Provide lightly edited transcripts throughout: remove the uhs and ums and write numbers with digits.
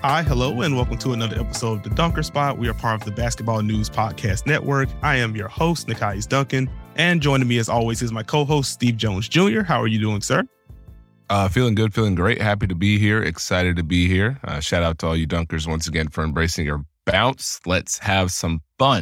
Hi, hello, and welcome to another episode of The Dunker Spot. We are part of the Basketball News Podcast Network. I am your host, Nekias Duncan, and joining me as always is my co-host, Steve Jones Jr. How are you doing, sir? Feeling good, feeling great. Happy to be here. Excited to be here. Shout out to all you Dunkers once again for embracing your bounce. Let's have some fun.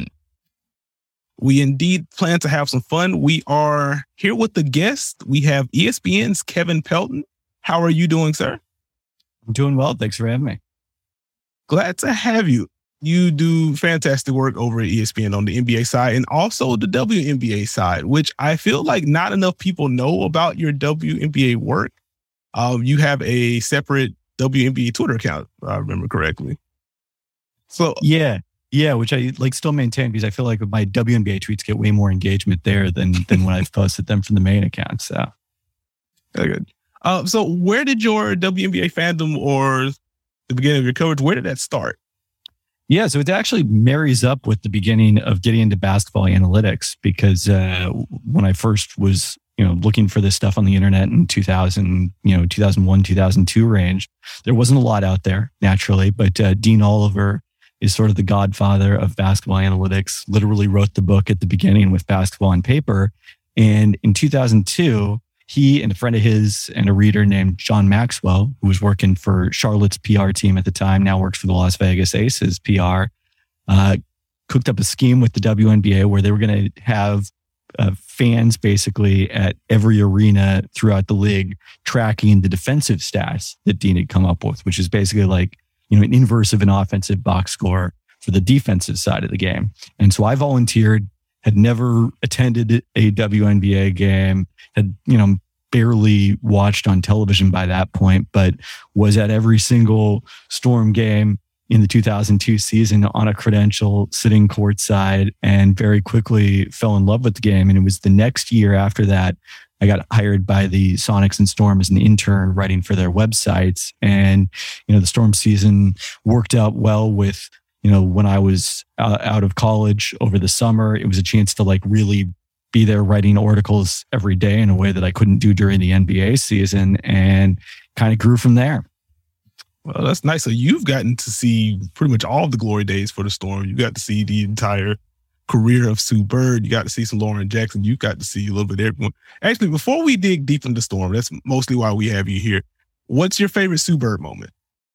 We indeed plan to have some fun. We are here with the guest. We have ESPN's Kevin Pelton. How are you doing, sir? I'm doing well. Thanks for having me. Glad to have you. You do fantastic work over at ESPN on the NBA side and also the WNBA side, which I feel like not enough people know about your WNBA work. You have a separate WNBA Twitter account, if I remember correctly. So yeah, which I still maintain because I feel like my WNBA tweets get way more engagement there than when I've posted them from the main account. So good. So where did your WNBA fandom or the beginning of your coverage, where did that start? Yeah, so it actually marries up with the beginning of getting into basketball analytics because when I first was, looking for this stuff on the internet in 2001, 2002 range, there wasn't a lot out there naturally, but Dean Oliver is sort of the godfather of basketball analytics, literally wrote the book at the beginning with Basketball on Paper. And in 2002, he and a friend of his and a reader named John Maxwell, who was working for Charlotte's PR team at the time, now works for the Las Vegas Aces PR, cooked up a scheme with the WNBA where they were going to have fans basically at every arena throughout the league tracking the defensive stats that Dean had come up with, which is basically like, an inverse of an offensive box score for the defensive side of the game. And so I volunteered, had never attended a WNBA game, had, barely watched on television by that point, but was at every single Storm game in the 2002 season on a credential, sitting courtside, and very quickly fell in love with the game. And it was the next year after that, I got hired by the Sonics and Storm as an intern writing for their websites. And, the Storm season worked out well with, when I was out of college over the summer. It was a chance to really be there writing articles every day in a way that I couldn't do during the NBA season, and kind of grew from there. Well, that's nice. So you've gotten to see pretty much all the glory days for the Storm. You got to see the entire career of Sue Bird. You got to see some Lauren Jackson. You got to see a little bit of everyone. Actually, before we dig deep into the Storm, that's mostly why we have you here. What's your favorite Sue Bird moment?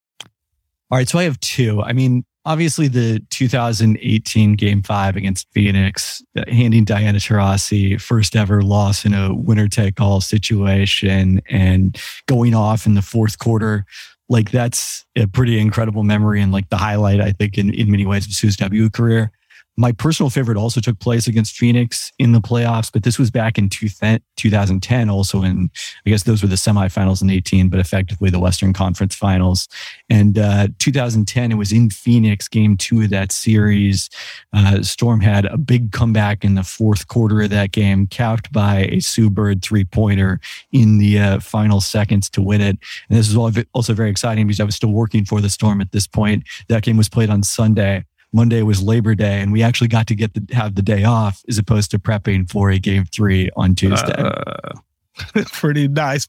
All right, so I have two. Obviously, the 2018 Game 5 against Phoenix, handing Diana Taurasi first ever loss in a winner-take-all situation and going off in the fourth quarter. That's a pretty incredible memory and the highlight, I think, in many ways of Sue's W career. My personal favorite also took place against Phoenix in the playoffs, but this was back in 2010, also in, I guess those were the semifinals in 18, but effectively the Western Conference Finals. And 2010, it was in Phoenix, game 2 of that series. Storm had a big comeback in the fourth quarter of that game, capped by a Sue Bird three-pointer in the final seconds to win it. And this was also very exciting because I was still working for the Storm at this point. That game was played on Sunday. Monday was Labor Day, and we actually got to have the day off as opposed to prepping for a Game 3 on Tuesday. Pretty nice.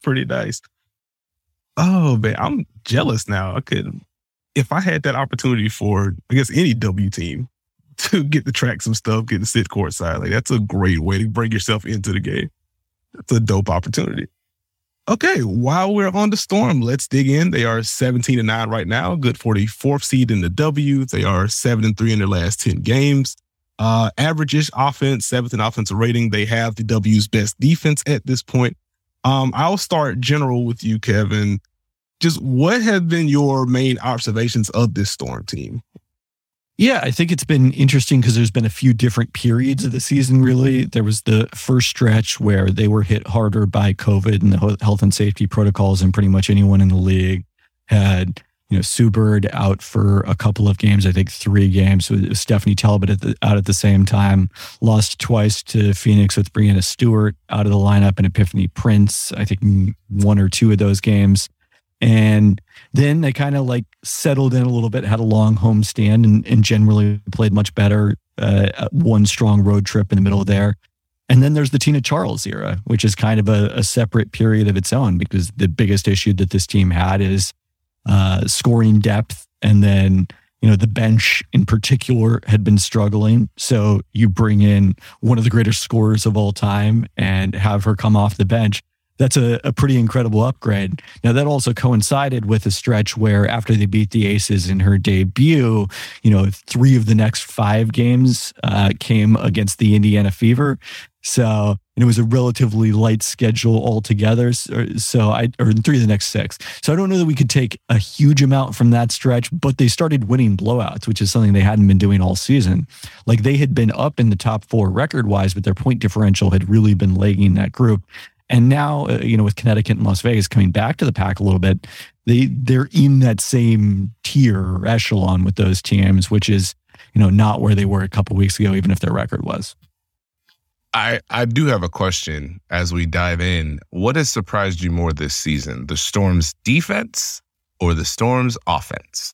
Oh, man, I'm jealous now. If I had that opportunity for, I guess, any W team to get to track some stuff, get to sit courtside, that's a great way to bring yourself into the game. That's a dope opportunity. Okay, while we're on the Storm, let's dig in. They are 17-9 right now, good for the 4th seed in the W. They are 7-3 in their last 10 games. Average-ish offense, 7th in offensive rating. They have the W's best defense at this point. I'll start general with you, Kevin. Just what have been your main observations of this Storm team? Yeah, I think it's been interesting because there's been a few different periods of the season, really. There was the first stretch where they were hit harder by COVID and the health and safety protocols, and pretty much anyone in the league had, Sue Bird out for a couple of games, I think 3 games. So it was Stephanie Talbot out at the same time. Lost twice to Phoenix with Breanna Stewart out of the lineup and Epiphany Prince, I think 1 or 2 of those games. And then they kind of settled in a little bit, had a long homestand and generally played much better. One strong road trip in the middle there. And then there's the Tina Charles era, which is kind of a separate period of its own because the biggest issue that this team had is scoring depth And then, the bench in particular had been struggling. So you bring in one of the greatest scorers of all time and have her come off the bench. That's a pretty incredible upgrade. Now, that also coincided with a stretch where after they beat the Aces in her debut, 3 of the next 5 games came against the Indiana Fever. So it was a relatively light schedule altogether. Or 3 of the next 6. So I don't know that we could take a huge amount from that stretch, but they started winning blowouts, which is something they hadn't been doing all season. Like, they had been up in the top 4 record-wise, but their point differential had really been lagging that group. And now, with Connecticut and Las Vegas coming back to the pack a little bit, they're in that same tier or echelon with those teams, which is, not where they were a couple weeks ago, even if their record was. I do have a question as we dive in. What has surprised you more this season, the Storm's defense or the Storm's offense?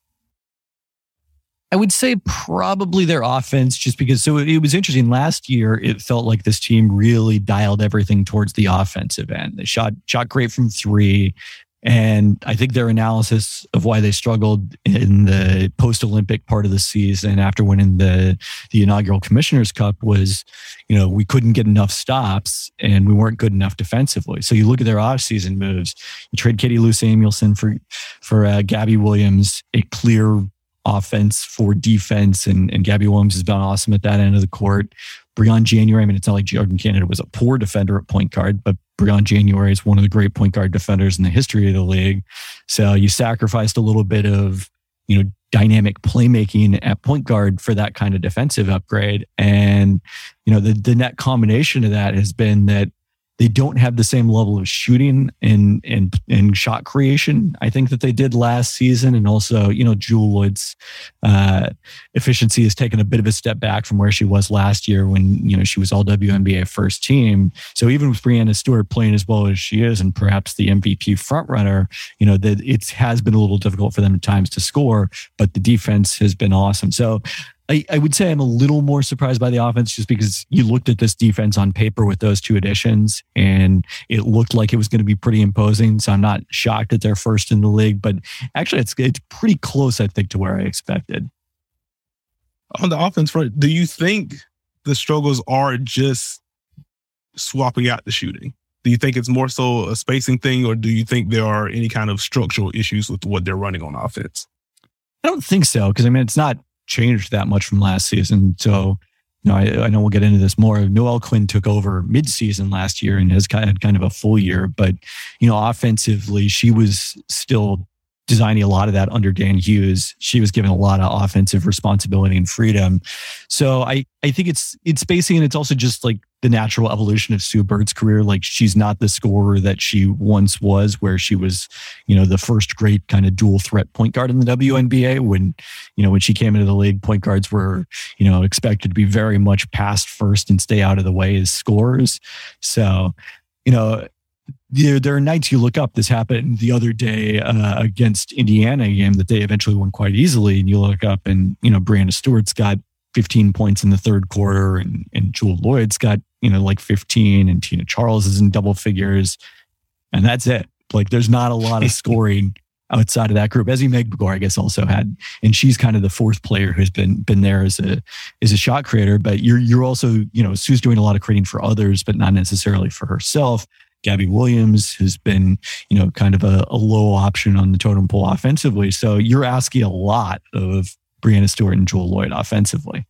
I would say probably their offense, just because. So it was interesting. Last year, it felt like this team really dialed everything towards the offensive end. They shot great from 3. And I think their analysis of why they struggled in the post-Olympic part of the season after winning the inaugural Commissioner's Cup was, we couldn't get enough stops and we weren't good enough defensively. So you look at their off-season moves. You trade Katie Lou Samuelson for Gabby Williams, a clear offense for defense, and Gabby Williams has been awesome at that end of the court. Brianne January, it's not like Jordan Canada was a poor defender at point guard, but Brianne January is one of the great point guard defenders in the history of the league. So you sacrificed a little bit of, dynamic playmaking at point guard for that kind of defensive upgrade. And, the net combination of that has been that they don't have the same level of shooting and shot creation, I think, that they did last season. And also, Jewell Loyd's efficiency has taken a bit of a step back from where she was last year when, she was all WNBA first team. So even with Breanna Stewart playing as well as she is, and perhaps the MVP frontrunner, that it has been a little difficult for them at times to score, but the defense has been awesome. So I would say I'm a little more surprised by the offense, just because you looked at this defense on paper with those 2 additions and it looked like it was going to be pretty imposing. So I'm not shocked that they're first in the league, but actually it's pretty close, I think, to where I expected. On the offense front, do you think the struggles are just swapping out the shooting? Do you think it's more so a spacing thing, or do you think there are any kind of structural issues with what they're running on offense? I don't think so, because it's not changed that much from last season. So, I know we'll get into this more. Noelle Quinn took over mid-season last year and has had kind of a full year, but, offensively, she was still designing a lot of that under Dan Hughes. She was given a lot of offensive responsibility and freedom. So I think it's spacing, and it's also just like the natural evolution of Sue Bird's career. Like, she's not the scorer that she once was, where she was, the first great kind of dual threat point guard in the WNBA. When she came into the league, point guards were, expected to be very much pass first and stay out of the way as scorers. So, there are nights you look up. This happened the other day against Indiana, a game that they eventually won quite easily. And you look up and, Breanna Stewart's got 15 points in the third quarter, and Jewell Loyd's got, like 15, and Tina Charles is in double figures. And that's it. Like, there's not a lot of scoring outside of that group. Ezzy Megbegor, I guess, also had, and she's kind of the fourth player who's been there as a shot creator. But you're also, Sue's doing a lot of creating for others, but not necessarily for herself. Gabby Williams has been, kind of a low option on the totem pole offensively. So you're asking a lot of Breanna Stewart and Jewell Loyd offensively.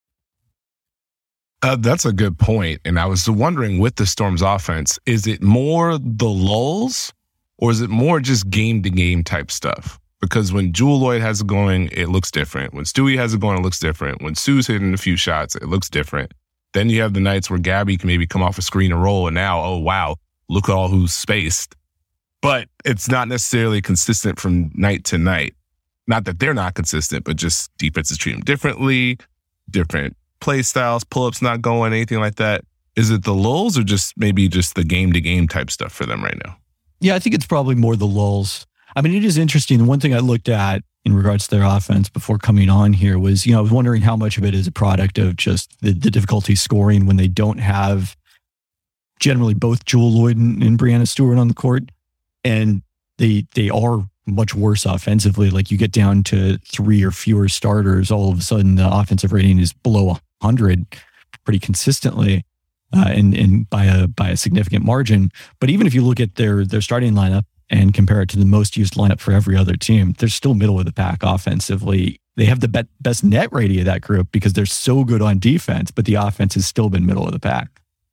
That's a good point. And I was wondering, with the Storm's offense, is it more the lulls, or is it more just game-to-game type stuff? Because when Jewell Loyd has it going, it looks different. When Stewie has it going, it looks different. When Sue's hitting a few shots, it looks different. Then you have the nights where Gabby can maybe come off a screen and roll, and now, oh, wow, look at all who's spaced. But it's not necessarily consistent from night to night. Not that they're not consistent, but just defenses treat them differently, different play styles, pull-ups not going, anything like that. Is it the lulls, or just maybe just the game-to-game type stuff for them right now? Yeah, I think it's probably more the lulls. I mean, it is interesting. The one thing I looked at in regards to their offense before coming on here was, I was wondering how much of it is a product of just the difficulty scoring when they don't have generally both Jewell Loyd and Breanna Stewart on the court. And they are much worse offensively. Like you get down to 3 or fewer starters, all of a sudden the offensive rating is below 100 pretty consistently, and by a significant margin. But even if you look at their starting lineup and compare it to the most used lineup for every other team, they're still middle of the pack offensively. They have the best net rating of that group because they're so good on defense, but the offense has still been middle of the pack.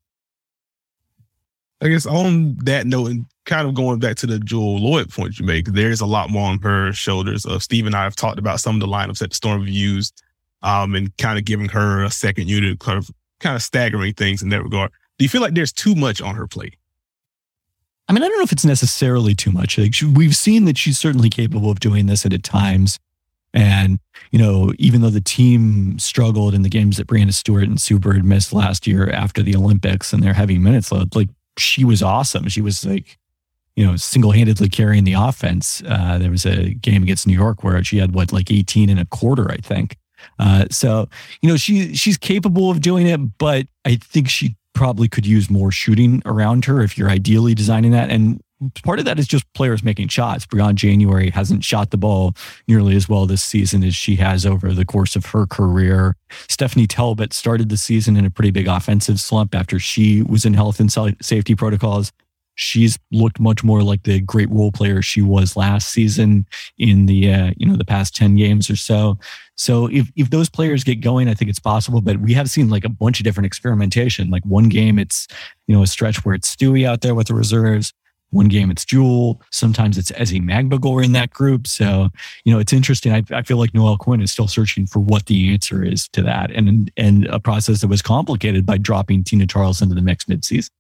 I guess on that note, and kind of going back to the Jewell Loyd point you make, there's a lot more on her shoulders. Steve and I have talked about some of the lineups that the Storm have used, and kind of giving her a second unit, kind of staggering things in that regard. Do you feel like there's too much on her plate? I mean, I don't know if it's necessarily too much. Like we've seen that she's certainly capable of doing this at times. And, even though the team struggled in the games that Brianna Stewart and Sue Bird missed last year after the Olympics and their heavy minutes load, like she was awesome. She was like, single-handedly carrying the offense. There was a game against New York where she had 18 and a quarter, I think. So, she's capable of doing it, but I think she probably could use more shooting around her if you're ideally designing that. And part of that is just players making shots. Brianna January hasn't shot the ball nearly as well this season as she has over the course of her career. Stephanie Talbot started the season in a pretty big offensive slump after she was in health and safety protocols. She's looked much more like the great role player she was last season in the the past 10 games or so. So if those players get going, I think it's possible. But we have seen a bunch of different experimentation. Like one game, it's a stretch where it's Stewie out there with the reserves. One game it's Jewell. Sometimes it's Ezi Magbegor in that group. So, it's interesting. I feel like Noelle Quinn is still searching for what the answer is to that. And a process that was complicated by dropping Tina Charles into the mix midseason.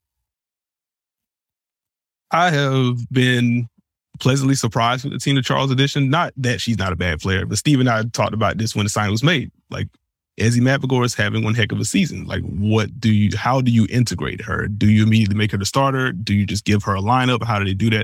I have been pleasantly surprised with the Tina Charles addition. Not that she's not a bad player, but Steve and I talked about this when the sign was made. Like, Ezi Magbegor is having one heck of a season. Like, how do you integrate her? Do you immediately make her the starter? Do you just give her a lineup? How do they do that?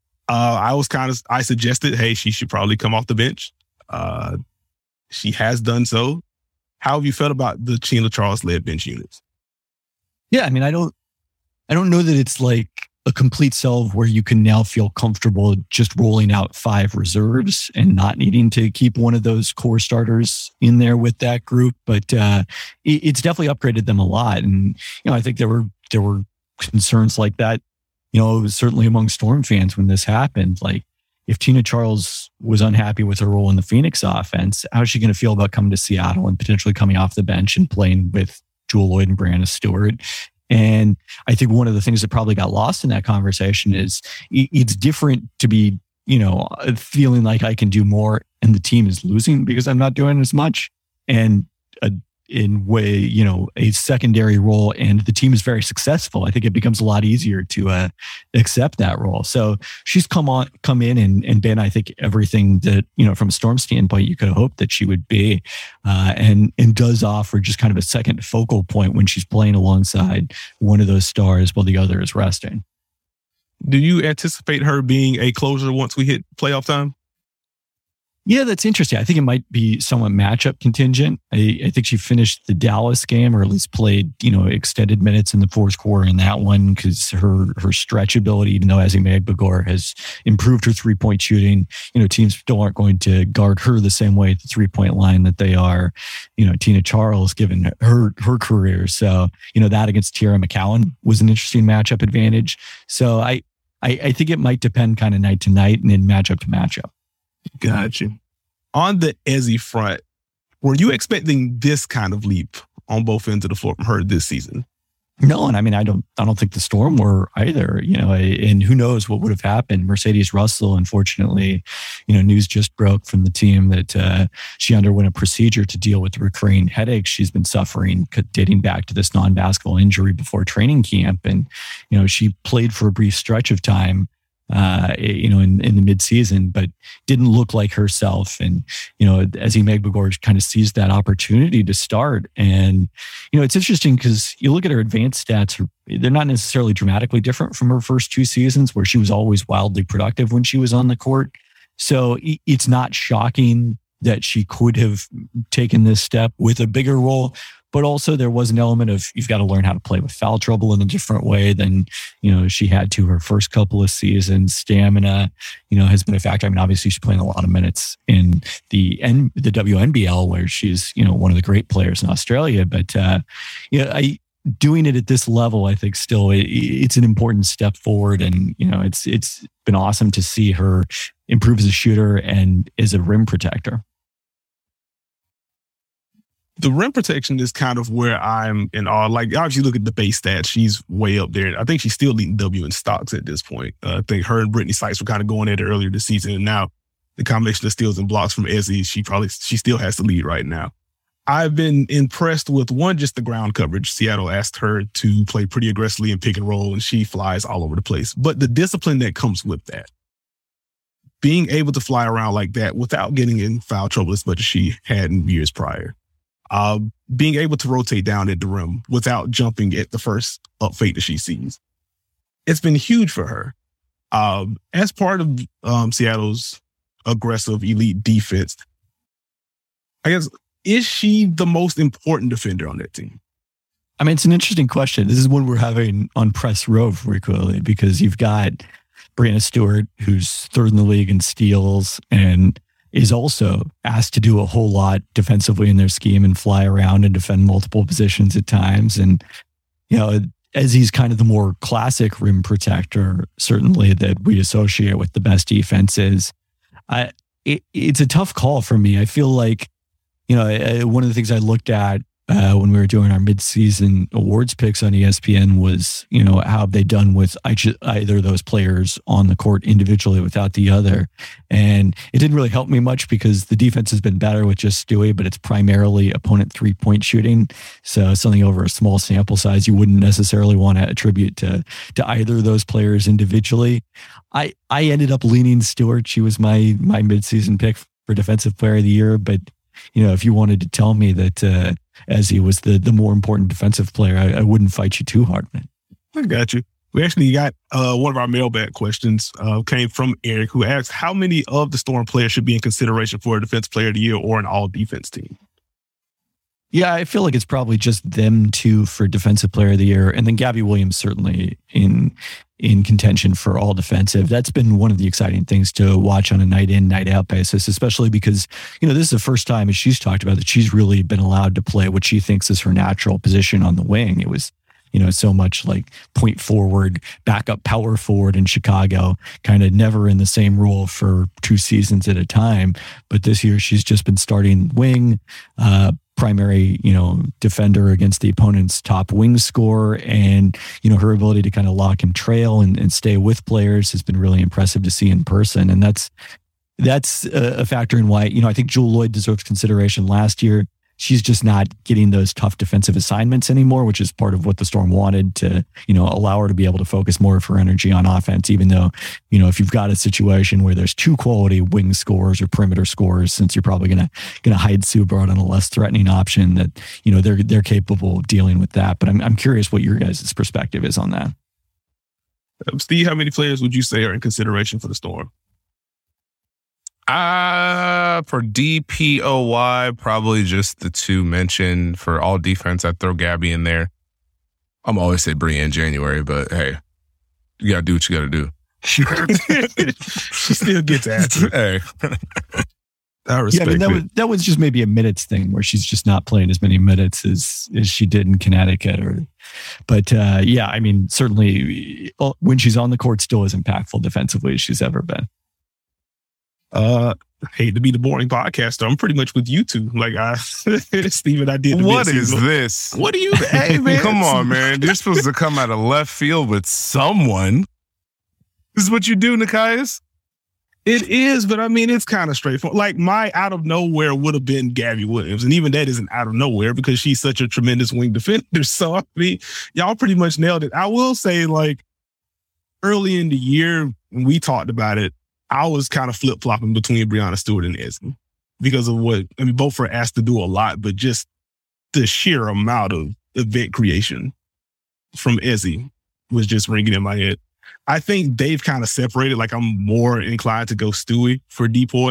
I suggested, hey, she should probably come off the bench. She has done so. How have you felt about the Tina Charles led bench units? Yeah, I mean, I don't know that it's like a complete solve where you can now feel comfortable just rolling out 5 reserves and not needing to keep one of those core starters in there with that group. But it's definitely upgraded them a lot. And, I think there were concerns like that, certainly among Storm fans when this happened. Like, if Tina Charles was unhappy with her role in the Phoenix offense, how is she going to feel about coming to Seattle and potentially coming off the bench and playing with Jewell Loyd and Brianna Stewart? And I think one of the things that probably got lost in that conversation is it's different to be, feeling like I can do more and the team is losing because I'm not doing as much. And a secondary role and the team is very successful. I think it becomes a lot easier to accept that role. So she's come in and been, I think, everything that, from a Storm standpoint, you could have hoped that she would be, and does offer just kind of a second focal point when she's playing alongside one of those stars while the other is resting. Do you anticipate her being a closer once we hit playoff time? Yeah, that's interesting. I think it might be somewhat matchup contingent. I think she finished the Dallas game, or at least played, extended minutes in the fourth quarter in that one because her stretch ability, even though Ezi Magbegor has improved her 3-point shooting, teams still aren't going to guard her the same way at the 3-point line that they are, Tina Charles, given her career. So, that against Tiara McCowan was an interesting matchup advantage. So I think it might depend kind of night to night and then matchup to matchup. Gotcha. On the Ezi front, were you expecting this kind of leap on both ends of the floor from her this season? No, and I mean, I don't think the Storm were either, and who knows what would have happened. Mercedes Russell, unfortunately, news just broke from the team that she underwent a procedure to deal with the recurring headaches she's been suffering dating back to this non-basketball injury before training camp. And, she played for a brief stretch of time, in the midseason, but didn't look like herself. And, Ezi Magbegor kind of seized that opportunity to start. And, it's interesting because you look at her advanced stats, they're not necessarily dramatically different from her first 2 seasons where she was always wildly productive when she was on the court. So it's not shocking that she could have taken this step with a bigger role. But also there was an element of you've got to learn how to play with foul trouble in a different way than, she had to her first couple of seasons. Stamina, has been a factor. I mean, obviously she's playing a lot of minutes in the WNBL where she's, one of the great players in Australia. But, doing it at this level, I think still it's an important step forward. And, it's been awesome to see her improve as a shooter and as a rim protector. The rim protection is kind of where I'm in awe. Like, obviously, look at the base stats. She's way up there. I think she's still leading W in stocks at this point. I think her and Brittany Sykes were kind of going at it earlier this season. And now the combination of steals and blocks from Ezzy, she still has the lead right now. I've been impressed with just the ground coverage. Seattle asked her to play pretty aggressively in pick and roll, and she flies all over the place. But the discipline that comes with that, being able to fly around like that without getting in foul trouble as much as she had in years prior. Being able to rotate down at the rim without jumping at the first up fake that she sees. It's been huge for her. As part of Seattle's aggressive elite defense, I guess, is she the most important defender on that team? I mean, it's an interesting question. This is one we're having on Press Row frequently because you've got Brianna Stewart, who's third in the league in steals and is also asked to do a whole lot defensively in their scheme and fly around and defend multiple positions at times. And, as he's kind of the more classic rim protector, certainly that we associate with the best defenses, it's a tough call for me. I feel like, one of the things I looked at when we were doing our mid-season awards picks on ESPN was, how have they done with either of those players on the court individually without the other. And it didn't really help me much because the defense has been better with just Stewie, but it's primarily opponent 3-point shooting. So something over a small sample size you wouldn't necessarily want to attribute to either of those players individually. I ended up leaning Stewart. She was my mid-season pick for Defensive Player of the Year. But, if you wanted to tell me that as he was the more important defensive player, I wouldn't fight you too hard, man. I got you. We actually got one of our mailbag questions came from Eric, who asked how many of the Storm players should be in consideration for a Defensive Player of the Year or an all-defense team? Yeah, I feel like it's probably just them two for Defensive Player of the Year, and then Gabby Williams certainly in contention for all defensive. That's been one of the exciting things to watch on a night in, night out basis, especially because, this is the first time, as she's talked about, that she's really been allowed to play what she thinks is her natural position on the wing. It was, so much like point forward, backup power forward in Chicago, kind of never in the same role for 2 seasons at a time. But this year she's just been starting wing, primary, defender against the opponent's top wing scorer. And, her ability to kind of lock and trail and stay with players has been really impressive to see in person. And that's a factor in why, I think Jewell Loyd deserves consideration last year. She's just not getting those tough defensive assignments anymore, which is part of what the Storm wanted to, allow her to be able to focus more of her energy on offense, even though, if you've got a situation where there's 2 quality wing scorers or perimeter scorers, since you're probably going to hide Sue Bird on a less threatening option, that, they're capable of dealing with that. But I'm curious what your guys' perspective is on that. Steve, how many players would you say are in consideration for the Storm? For DPOY, probably just the 2 mentioned. For all defense, I'd throw Gabby in there. I'm always say Bria in January, but hey, you gotta do what you gotta do. She still gets after it. Hey. I respect it. That was just maybe a minutes thing where she's just not playing as many minutes as she did in Connecticut. But certainly when she's on the court, still as impactful defensively as she's ever been. Hate to be the boring podcaster. I'm pretty much with you two. Like Steve and I did. What is this? What do you? Hey man, come on, man. You're supposed to come out of left field with someone. This is what you do, Nekias? It is, but I mean, it's kind of straightforward. Like my out of nowhere would have been Gabby Williams, and even that isn't out of nowhere because she's such a tremendous wing defender. So I mean, y'all pretty much nailed it. I will say, like early in the year when we talked about it, I was kind of flip-flopping between Brianna Stewart and Ezzy because of both were asked to do a lot, but just the sheer amount of event creation from Ezzy was just ringing in my head. I think they've kind of separated. Like I'm more inclined to go Stewie for Depoy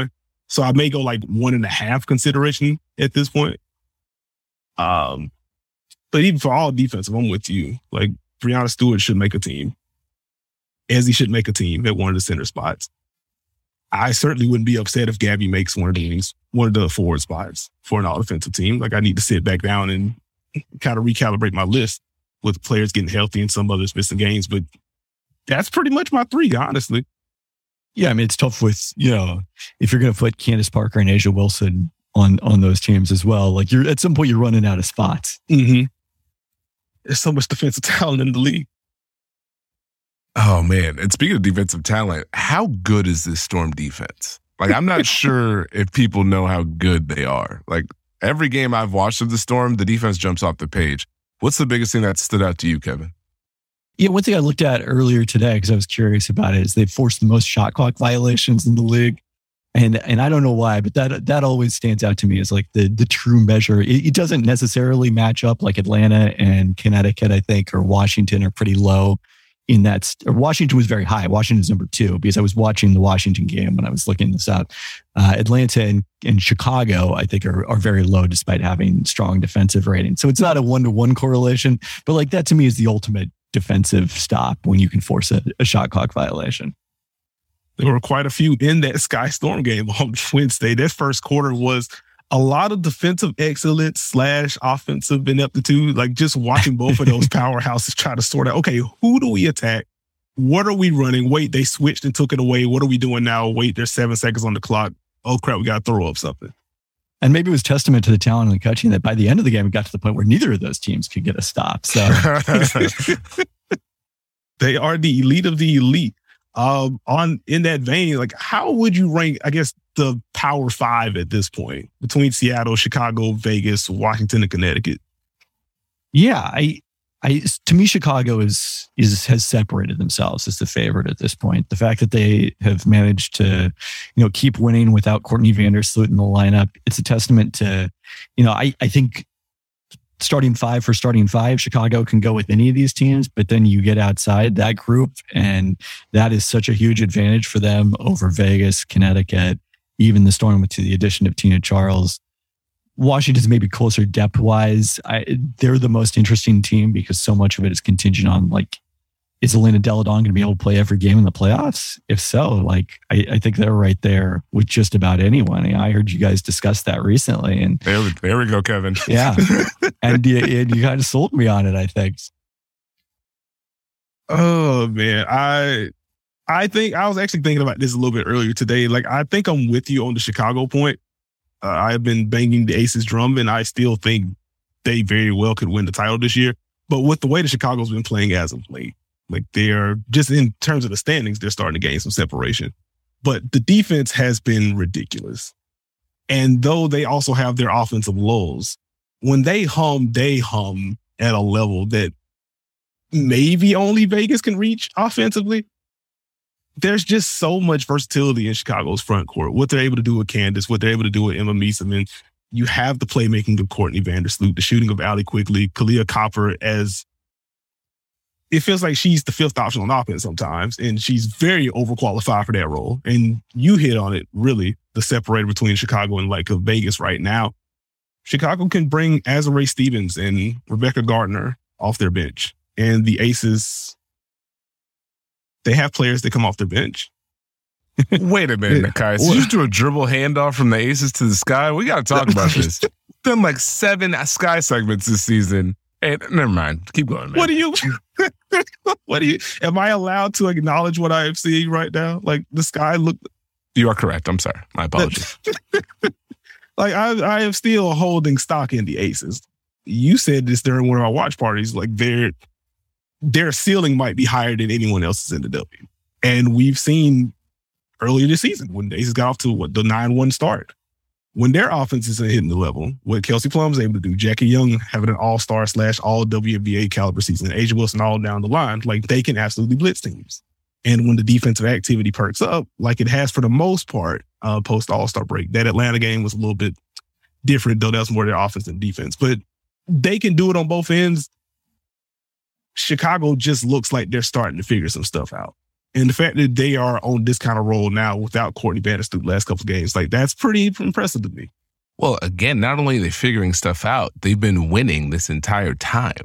So I may go like 1.5 consideration at this point. But even for all defensive, I'm with you. Like Breanna Stewart should make a team. Ezzy should make a team at one of the center spots. I certainly wouldn't be upset if Gabby makes one of the forward spots for an all-defensive team. Like I need to sit back down and kind of recalibrate my list with players getting healthy and some others missing games. But that's pretty much my 3, honestly. Yeah, I mean, it's tough with, if you're going to put Candace Parker and Asia Wilson on those teams as well. Like at some point you're running out of spots. Mm-hmm. There's so much defensive talent in the league. Oh, man. And speaking of defensive talent, how good is this Storm defense? Like, I'm not sure if people know how good they are. Like, every game I've watched of the Storm, the defense jumps off the page. What's the biggest thing that stood out to you, Kevin? Yeah, one thing I looked at earlier today, because I was curious about it, is they forced the most shot clock violations in the league. And I don't know why, but that always stands out to me as like the true measure. It doesn't necessarily match up like Atlanta and Connecticut, I think, or Washington are pretty low in that. Or Washington was very high. Washington's number 2 because I was watching the Washington game when I was looking this up. Atlanta and Chicago, I think, are very low despite having strong defensive ratings. So it's not a 1-to-1 correlation, but like that to me is the ultimate defensive stop when you can force a shot clock violation. There were quite a few in that Sky Storm game on Wednesday. That first quarter was a lot of defensive excellence / offensive ineptitude. Like just watching both of those powerhouses try to sort out, okay, who do we attack? What are we running? Wait, they switched and took it away. What are we doing now? Wait, there's 7 seconds on the clock. Oh crap, we got to throw up something. And maybe it was testament to the talent and the coaching that by the end of the game, it got to the point where neither of those teams could get a stop. So they are the elite of the elite. In that vein, like how would you rank, I guess, the Power 5 at this point between Seattle, Chicago, Vegas, Washington, and Connecticut? Yeah, to me, Chicago has separated themselves as the favorite at this point. The fact that they have managed to, keep winning without Courtney Vandersloot in the lineup, it's a testament to, I think starting 5 for starting 5, Chicago can go with any of these teams, but then you get outside that group, and that is such a huge advantage for them over Vegas, Connecticut, even the Storm with the addition of Tina Charles. Washington's maybe closer depth-wise. They're the most interesting team because so much of it is contingent on, like, is Elena Delle Donne going to be able to play every game in the playoffs? If so, like, I think they're right there with just about anyone. I heard you guys discuss that recently. And there we go, Kevin. Yeah. and you kind of sold me on it, I think. Oh, man. I think I was actually thinking about this a little bit earlier today. Like, I think I'm with you on the Chicago point. I've been banging the Aces drum, and I still think they very well could win the title this year. But with the way the Chicago's been playing as of late, like they're just in terms of the standings, they're starting to gain some separation. But the defense has been ridiculous. And though they also have their offensive lulls, when they hum at a level that maybe only Vegas can reach offensively. There's just so much versatility in Chicago's front court. What they're able to do with Candace, what they're able to do with Emma Meeseman. You have the playmaking of Courtney Vandersloot, the shooting of Allie Quigley, Kalia Copper, as it feels like she's the 5th option on offense sometimes, and she's very overqualified for that role. And you hit on it, really, the separator between Chicago and like Vegas right now. Chicago can bring Azurá Stevens and Rebecca Gardner off their bench, and the Aces, they have players that come off their bench. Wait a minute, Nakai. So you just do a dribble handoff from the Aces to the Sky? We got to talk about this. Done like 7 Sky segments this season. Hey, never mind. Keep going, man. What do you, am I allowed to acknowledge what I am seeing right now? Like the Sky look. You are correct. I'm sorry. My apologies. Like I am still holding stock in the Aces. You said this during one of our watch parties, like their ceiling might be higher than anyone else's in the W. And we've seen earlier this season when the Aces got off to the 9-1 start. When their offense isn't hitting the level, what Kelsey Plum's able to do, Jackie Young having an all-star / all WNBA caliber season, Asia Wilson all down the line, like they can absolutely blitz teams. And when the defensive activity perks up, like it has for the most part, post all-star break, that Atlanta game was a little bit different, though that was more their offense than defense. But they can do it on both ends. Chicago just looks like they're starting to figure some stuff out. And the fact that they are on this kind of roll now without Courtney Bannister the last couple of games, like that's pretty impressive to me. Well, again, not only are they figuring stuff out, they've been winning this entire time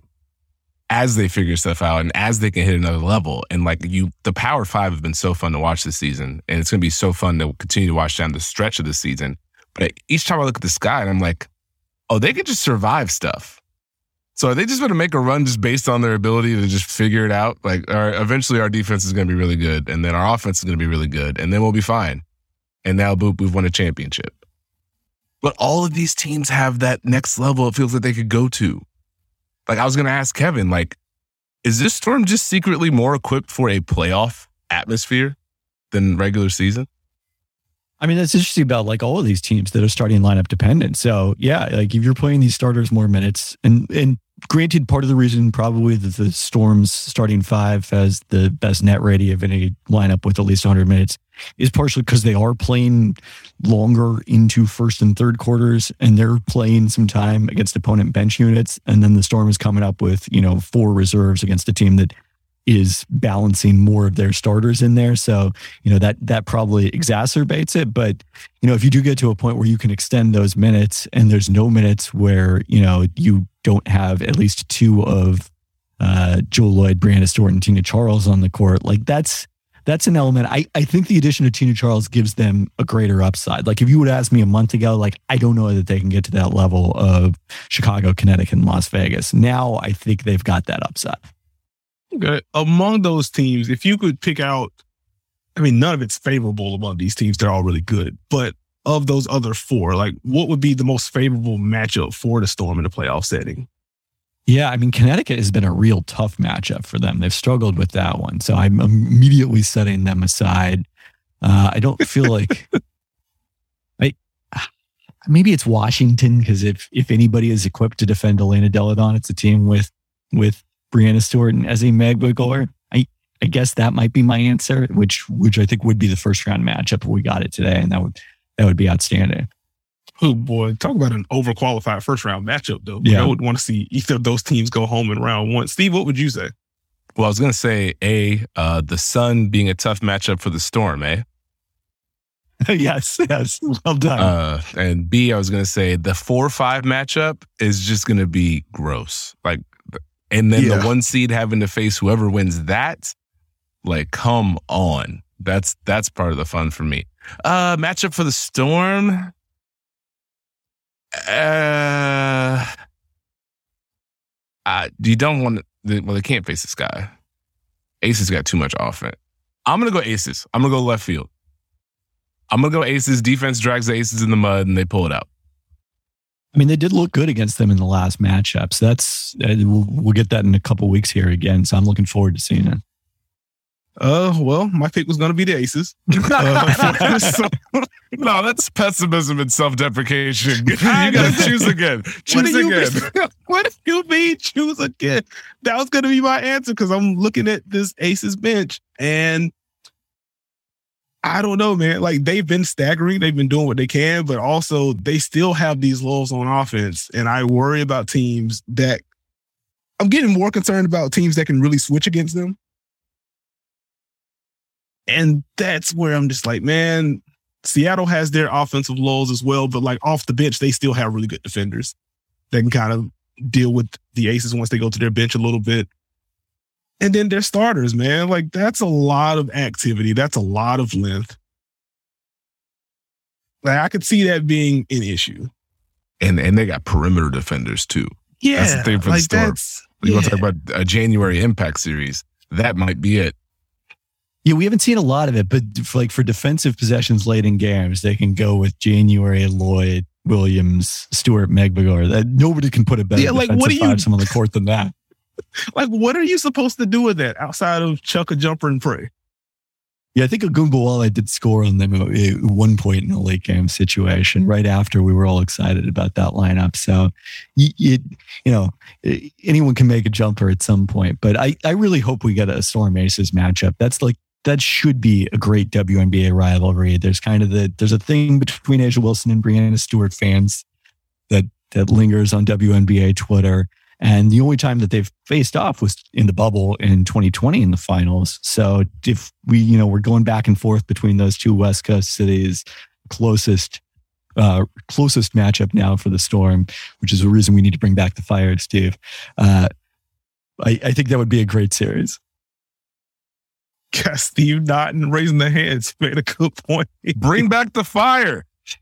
as they figure stuff out and as they can hit another level. And like the Power Five have been so fun to watch this season. And it's going to be so fun to continue to watch down the stretch of the season. But each time I look at the sky and I'm like, oh, they could just survive stuff. So are they just going to make a run just based on their ability to just figure it out? Like, eventually our defense is going to be really good, and then our offense is going to be really good, and then we'll be fine. And now, boop, we've won a championship. But all of these teams have that next level it feels like they could go to. Like, I was going to ask Kevin, like, is this Storm just secretly more equipped for a playoff atmosphere than regular season? I mean, that's interesting about like all of these teams that are starting lineup dependent. So yeah, like if you're playing these starters more minutes, and granted, part of the reason probably that the Storm's starting five has the best net rating of any lineup with at least 100 minutes is partially because they are playing longer into first and third quarters, and they're playing some time against opponent bench units. And then the Storm is coming up with, 4 reserves against a team that is balancing more of their starters in there. So, that probably exacerbates it. But, if you do get to a point where you can extend those minutes and there's no minutes where, you don't have at least 2 of Jewell Loyd, Breanna Stewart, and Tina Charles on the court, like that's an element. I think the addition of Tina Charles gives them a greater upside. Like if you would ask me a month ago, like I don't know that they can get to that level of Chicago, Connecticut, and Las Vegas. Now I think they've got that upside. Okay. Among those teams, if you could pick out, I mean, none of it's favorable among these teams. They're all really good. But of those other 4, like what would be the most favorable matchup for the Storm in the playoff setting? Yeah, I mean, Connecticut has been a real tough matchup for them. They've struggled with that one. So I'm immediately setting them aside. I don't feel like... maybe it's Washington, because if anybody is equipped to defend Elena Delle Donne, it's a team with Breanna Stewart and Ezi Magbegor. I guess that might be my answer, which I think would be the first round matchup if we got it today, and that would be outstanding. Oh boy, talk about an overqualified first round matchup though. Yeah. I would want to see either of those teams go home in round 1. Steve, what would you say? Well, I was going to say the Sun being a tough matchup for the Storm, Yes, well done. And B, I was going to say the 4-5 matchup is just going to be gross. Like, and then the 1 seed having to face whoever wins that, like, come on. That's part of the fun for me. Matchup for the Storm. You don't want to, well, they can't face the Sky. Aces got too much offense. I'm going to go Aces. I'm going to go left field. I'm going to go Aces. Defense drags the Aces in the mud and they pull it out. I mean, they did look good against them in the last matchup. So we'll get that in a couple weeks here again. So I'm looking forward to seeing it. Well, my pick was going to be the Aces. No, that's pessimism and self-deprecation. You got to choose again. Choose again. What do you mean choose again? That was going to be my answer because I'm looking at this Aces bench and I don't know, man. Like they've been staggering. They've been doing what they can, but also they still have these lulls on offense. And I worry about teams that I'm getting more concerned about teams that can really switch against them. And that's where I'm just like, man, Seattle has their offensive lulls as well, but like off the bench, they still have really good defenders that can kind of deal with the Aces once they go to their bench a little bit. And then their starters, man, like that's a lot of activity. That's a lot of length. Like I could see that being an issue. And they got perimeter defenders too. Yeah. That's the thing for the Storm. You want to talk about a January impact series. That might be it. Yeah, we haven't seen a lot of it, but for defensive possessions late in games, they can go with January, Loyd, Williams, Stewart, Magbegor. That nobody can put a better defensive five on the court than that. Like, what are you supposed to do with that outside of chuck a jumper and pray? Yeah, I think Ogunbowale did score on them at one point in a late game situation right after we were all excited about that lineup. So, anyone can make a jumper at some point. But I really hope we get a Storm Aces matchup. That should be a great WNBA rivalry. There's there's a thing between A'ja Wilson and Breanna Stewart fans that lingers on WNBA Twitter. And the only time that they've faced off was in the bubble in 2020 in the finals. So if we're going back and forth between those two West Coast cities, closest matchup now for the Storm, which is a reason we need to bring back the Fire, Steve. I think that would be a great series. Got Steve nodding, raising the hands. Made a good point. Bring back the Fire.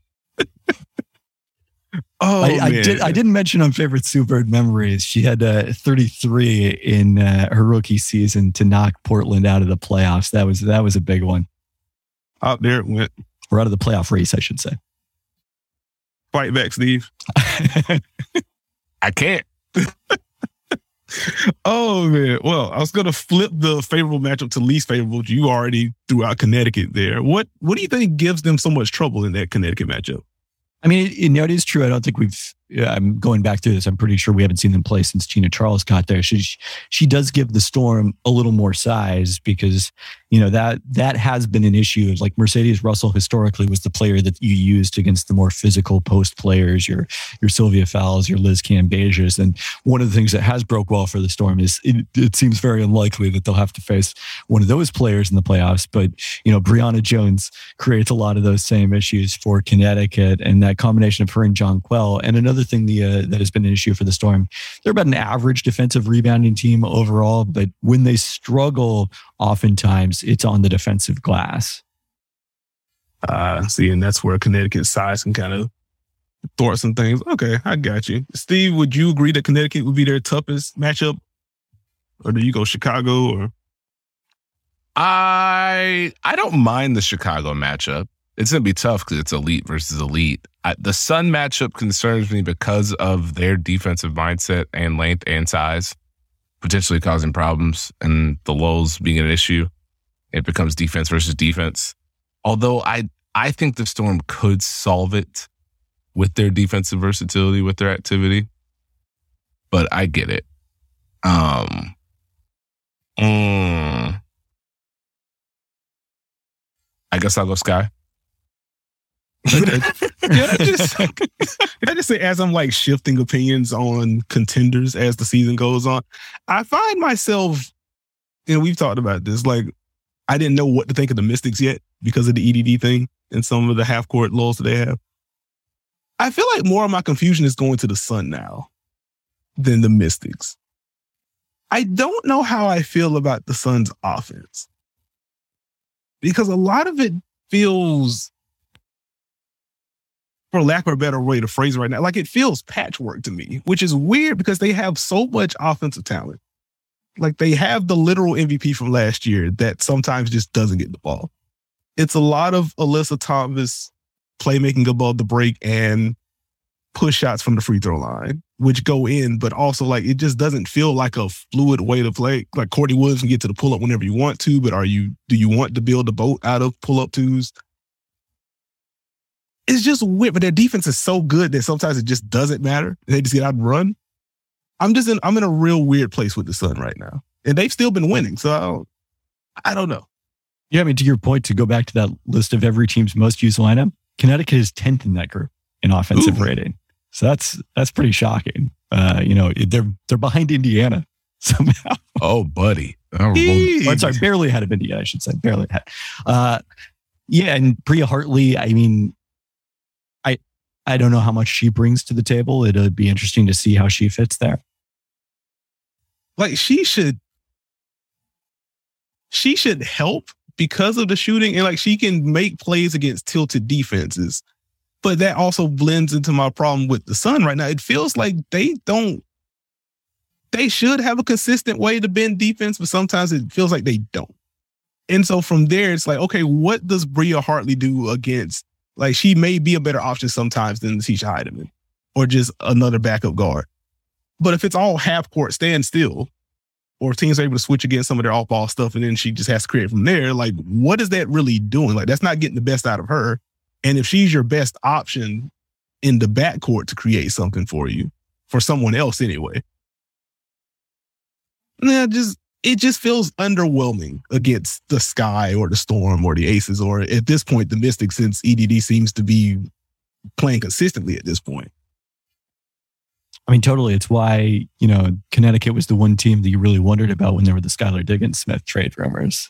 I didn't mention on favorite Sue Bird memories. She had 33 in her rookie season to knock Portland out of the playoffs. That was a big one. Out there it went. Or out of the playoff race, I should say. Fight back, Steve. I can't. Oh, man. Well, I was going to flip the favorable matchup to least favorable. You already threw out Connecticut there. What do you think gives them so much trouble in that Connecticut matchup? I mean, it is true. I don't think I'm going back through this. I'm pretty sure we haven't seen them play since Tina Charles got there. She does give the Storm a little more size because, that has been an issue. Like Mercedes Russell historically was the player that you used against the more physical post players, your Sylvia Fowles, your Liz Cambages. And one of the things that has broke well for the Storm is it seems very unlikely that they'll have to face one of those players in the playoffs. But, Brianna Jones creates a lot of those same issues for Connecticut, and that combination of her and Jonquel. And another thing that has been an issue for the Storm, they're about an average defensive rebounding team overall, but when they struggle, oftentimes it's on the defensive glass. See, and that's where Connecticut's size can kind of thwart some things. Okay, I got you. Steve, would you agree that Connecticut would be their toughest matchup? Or do you go Chicago? Or I don't mind the Chicago matchup. It's going to be tough because it's elite versus elite. The Sun matchup concerns me because of their defensive mindset and length and size, potentially causing problems, and the lows being an issue. It becomes defense versus defense. Although I think the Storm could solve it with their defensive versatility, with their activity. But I get it. I guess I'll go Sky. Can I just say, as I'm like shifting opinions on contenders as the season goes on, I find myself, we've talked about this, like I didn't know what to think of the Mystics yet because of the EDD thing and some of the half court lulls that they have. I feel like more of my confusion is going to the Sun now than the Mystics. I don't know how I feel about the Sun's offense because a lot of it feels, for lack of a better way to phrase it right now, like it feels patchwork to me, which is weird because they have so much offensive talent. Like they have the literal MVP from last year that sometimes just doesn't get the ball. It's a lot of Alyssa Thomas playmaking above the break and push shots from the free throw line, which go in, but also like it just doesn't feel like a fluid way to play. Like Courtney Williams can get to the pull up whenever you want to, but do you want to build a boat out of pull up twos? It's just weird, but their defense is so good that sometimes it just doesn't matter. They just get out and run. I'm in a real weird place with the Sun right now, and they've still been winning. So I don't know. Yeah, I mean, to your point, to go back to that list of every team's most used lineup, Connecticut is 10th in that group in offensive rating. So that's pretty shocking. They're behind Indiana somehow. Oh, buddy. Sorry, barely ahead of Indiana, I should say. Barely ahead. And Bria Hartley, I mean, I don't know how much she brings to the table. It'll be interesting to see how she fits there. Like she should help because of the shooting, and like she can make plays against tilted defenses. But that also blends into my problem with the Sun right now. It feels like they should have a consistent way to bend defense, but sometimes it feels like they don't. And so from there, it's like, okay, what does Bria Hartley do against? Like she may be a better option sometimes than Tisha Heidemann or just another backup guard. But if it's all half court standstill, or if teams are able to switch against some of their off ball stuff and then she just has to create from there, like what is that really doing? Like that's not getting the best out of her. And if she's your best option in the backcourt to create something for you, for someone else anyway, it just feels underwhelming against the Sky or the Storm or the Aces, or at this point, the Mystics, since EDD seems to be playing consistently at this point. I mean, totally. It's why, Connecticut was the one team that you really wondered about when there were the Skylar Diggins Smith trade rumors.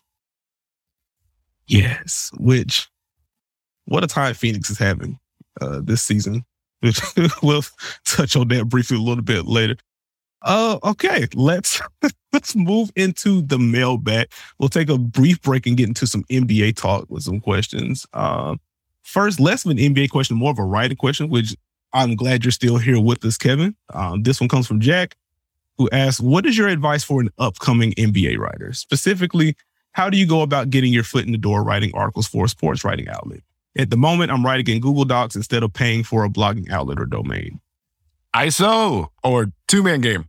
Yes, what a time Phoenix is having this season. We'll touch on that briefly a little bit later. Okay, let's move into the mailbag. We'll take a brief break and get into some NBA talk with some questions. First, less of an NBA question, more of a writing question, which I'm glad you're still here with us, Kevin. This one comes from Jack, who asks, what is your advice for an upcoming NBA writer? Specifically, how do you go about getting your foot in the door writing articles for a sports writing outlet? At the moment, I'm writing in Google Docs instead of paying for a blogging outlet or domain. ISO or two-man game.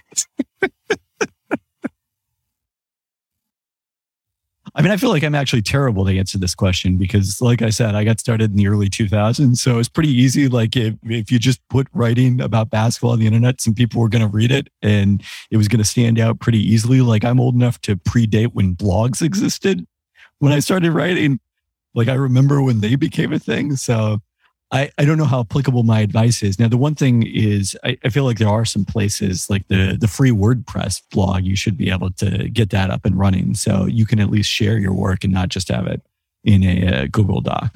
I mean, I feel like I'm actually terrible to answer this question because, like I said, I got started in the early 2000s. So it's pretty easy. Like if you just put writing about basketball on the internet, some people were going to read it and it was going to stand out pretty easily. Like I'm old enough to predate when blogs existed. When I started writing, like I remember when they became a thing. So I don't know how applicable my advice is. Now, the one thing is I feel like there are some places like the free WordPress blog, you should be able to get that up and running. So you can at least share your work and not just have it in a Google Doc.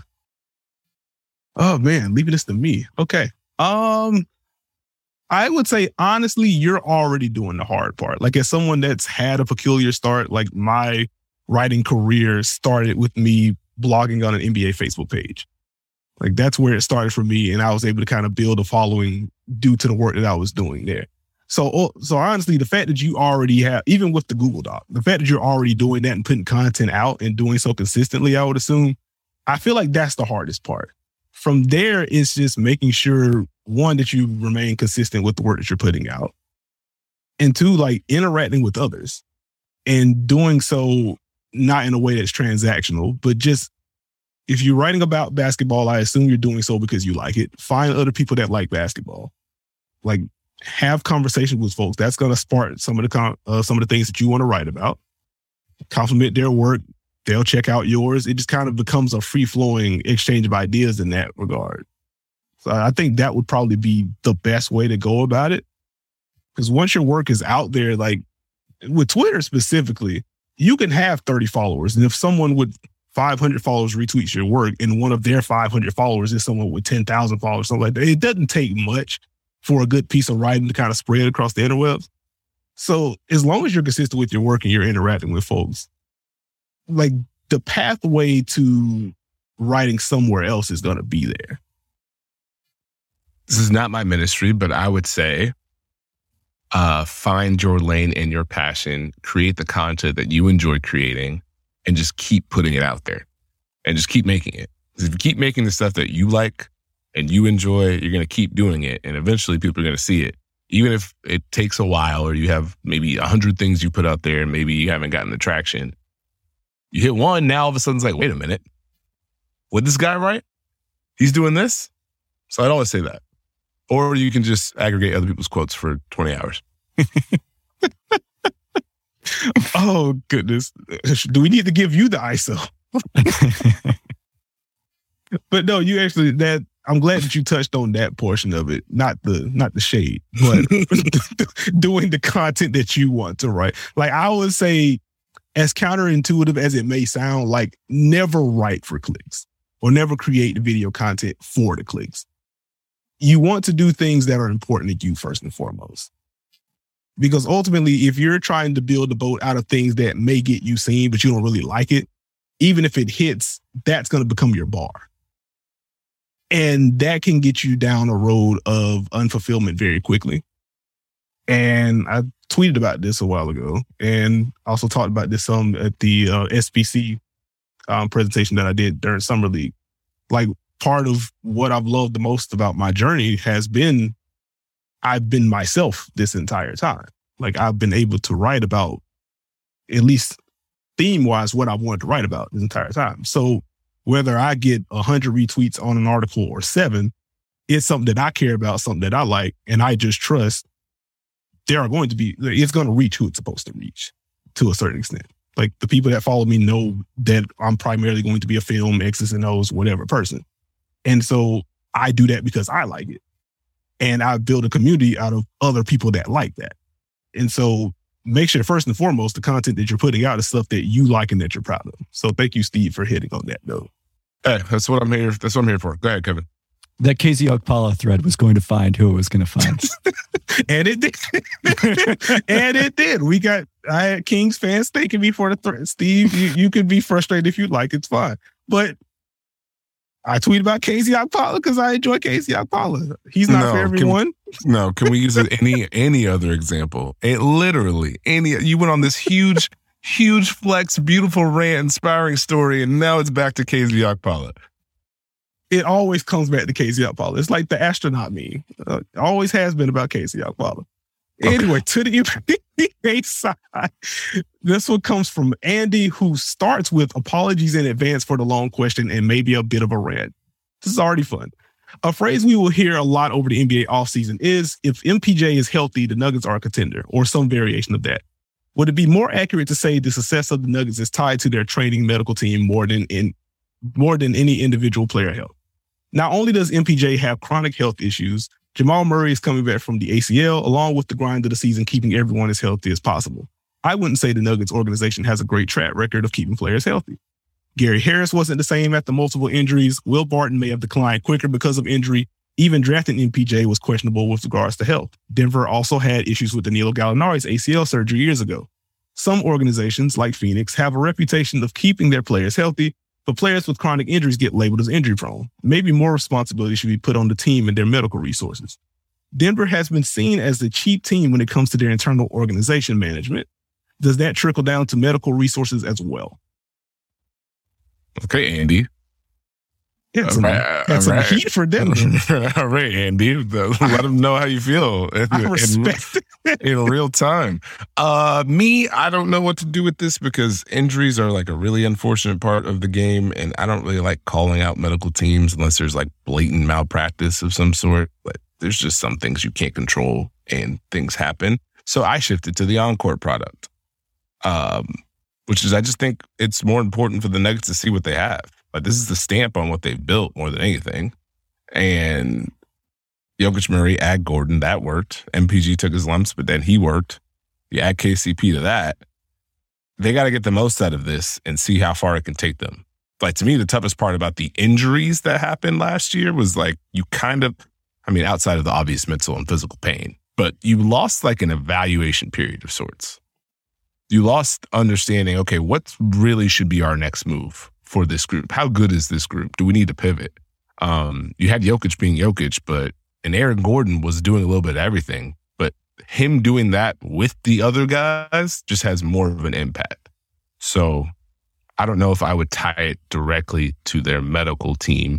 Oh man, leaving this to me. Okay. I would say, honestly, you're already doing the hard part. Like as someone that's had a peculiar start, like my writing career started with me blogging on an NBA Facebook page. Like that's where it started for me. And I was able to kind of build a following due to the work that I was doing there. So honestly, the fact that you already have, even with the Google Doc, the fact that you're already doing that and putting content out and doing so consistently, I would assume, I feel like that's the hardest part. From there, it's just making sure, one, that you remain consistent with the work that you're putting out. And two, like interacting with others and doing so not in a way that's transactional, but just if you're writing about basketball, I assume you're doing so because you like it. Find other people that like basketball. Like have conversations with folks. That's going to spark some of the things that you want to write about. Compliment their work. They'll check out yours. It just kind of becomes a free-flowing exchange of ideas in that regard. So I think that would probably be the best way to go about it. Because once your work is out there, like with Twitter specifically, you can have 30 followers. And if someone with 500 followers retweets your work and one of their 500 followers is someone with 10,000 followers, something like that, it doesn't take much for a good piece of writing to kind of spread across the interwebs. So as long as you're consistent with your work and you're interacting with folks, like the pathway to writing somewhere else is going to be there. This is not my ministry, but I would say find your lane and your passion, create the content that you enjoy creating, and just keep putting it out there and just keep making it. Because if you keep making the stuff that you like and you enjoy, you're going to keep doing it. And eventually people are going to see it. Even if it takes a while or you have maybe 100 things you put out there and maybe you haven't gotten the traction. You hit one, now all of a sudden it's like, wait a minute. What this guy write? He's doing this? So I'd always say that. Or you can just aggregate other people's quotes for 20 hours. Oh, goodness. Do we need to give you the ISO? But no, you actually, I'm glad that you touched on that portion of it. Not the shade, but doing the content that you want to write. Like I would say, as counterintuitive as it may sound, like never write for clicks or never create the video content for the clicks. You want to do things that are important to you first and foremost. Because ultimately, if you're trying to build a boat out of things that may get you seen, but you don't really like it, even if it hits, that's going to become your bar. And that can get you down a road of unfulfillment very quickly. And I tweeted about this a while ago and also talked about this some at the SBC presentation that I did during Summer League. Like part of what I've loved the most about my journey has been I've been myself this entire time. Like I've been able to write about, at least theme-wise, what I wanted to write about this entire time. So whether I get 100 retweets on an article or 7, it's something that I care about, something that I like, and I just trust it's going to reach who it's supposed to reach to a certain extent. Like the people that follow me know that I'm primarily going to be a film, X's and O's, whatever person. And so I do that because I like it. And I build a community out of other people that like that. And so make sure, first and foremost, the content that you're putting out is stuff that you like and that you're proud of. So thank you, Steve, for hitting on that note. Hey, that's what I'm here for. Go ahead, Kevin. That KZ Okpala thread was going to find who it was going to find. And it did. And it did. I had Kings fans thanking me for the thread. Steve, you could be frustrated if you like. It's fine. But I tweet about KZ Okpala because I enjoy KZ Okpala. He's not for everyone. Can we use it any other example? It literally, you went on this huge flex, beautiful rant, inspiring story, and now it's back to KZ Okpala. It always comes back to KZ Okpala. It's like the astronaut meme. Always has been about KZ Okpala. Okay. Anyway, to the NBA side, this one comes from Andy, who starts with apologies in advance for the long question and maybe a bit of a rant. This is already fun. A phrase we will hear a lot over the NBA offseason is, if MPJ is healthy, the Nuggets are a contender, or some variation of that. Would it be more accurate to say the success of the Nuggets is tied to their training medical team more than any individual player health? Not only does MPJ have chronic health issues, Jamal Murray is coming back from the ACL, along with the grind of the season, keeping everyone as healthy as possible. I wouldn't say the Nuggets organization has a great track record of keeping players healthy. Gary Harris wasn't the same after multiple injuries. Will Barton may have declined quicker because of injury. Even drafting MPJ was questionable with regards to health. Denver also had issues with Danilo Gallinari's ACL surgery years ago. Some organizations, like Phoenix, have a reputation of keeping their players healthy, but players with chronic injuries get labeled as injury prone. Maybe more responsibility should be put on the team and their medical resources. Denver has been seen as the cheap team when it comes to their internal organization management. Does that trickle down to medical resources as well? Okay, Andy. Yeah, some heat for Denver. All right, Andy. Let them know how you feel in real time. Me, I don't know what to do with this because injuries are like a really unfortunate part of the game, and I don't really like calling out medical teams unless there's like blatant malpractice of some sort. But there's just some things you can't control, and things happen. So I shifted to the on-court product, which is I just think it's more important for the Nuggets to see what they have. Like, this is the stamp on what they've built more than anything. And Jokic, Murray, add Gordon, that worked. MPG took his lumps, but then he worked. You add KCP to that. They got to get the most out of this and see how far it can take them. Like, to me, the toughest part about the injuries that happened last year was like you kind of, outside of the obvious mental and physical pain, but you lost like an evaluation period of sorts. You lost understanding, okay, what really should be our next move for this group? How good is this group? Do we need to pivot? You had Jokic being Jokic, and Aaron Gordon was doing a little bit of everything, but him doing that with the other guys just has more of an impact. So I don't know if I would tie it directly to their medical team.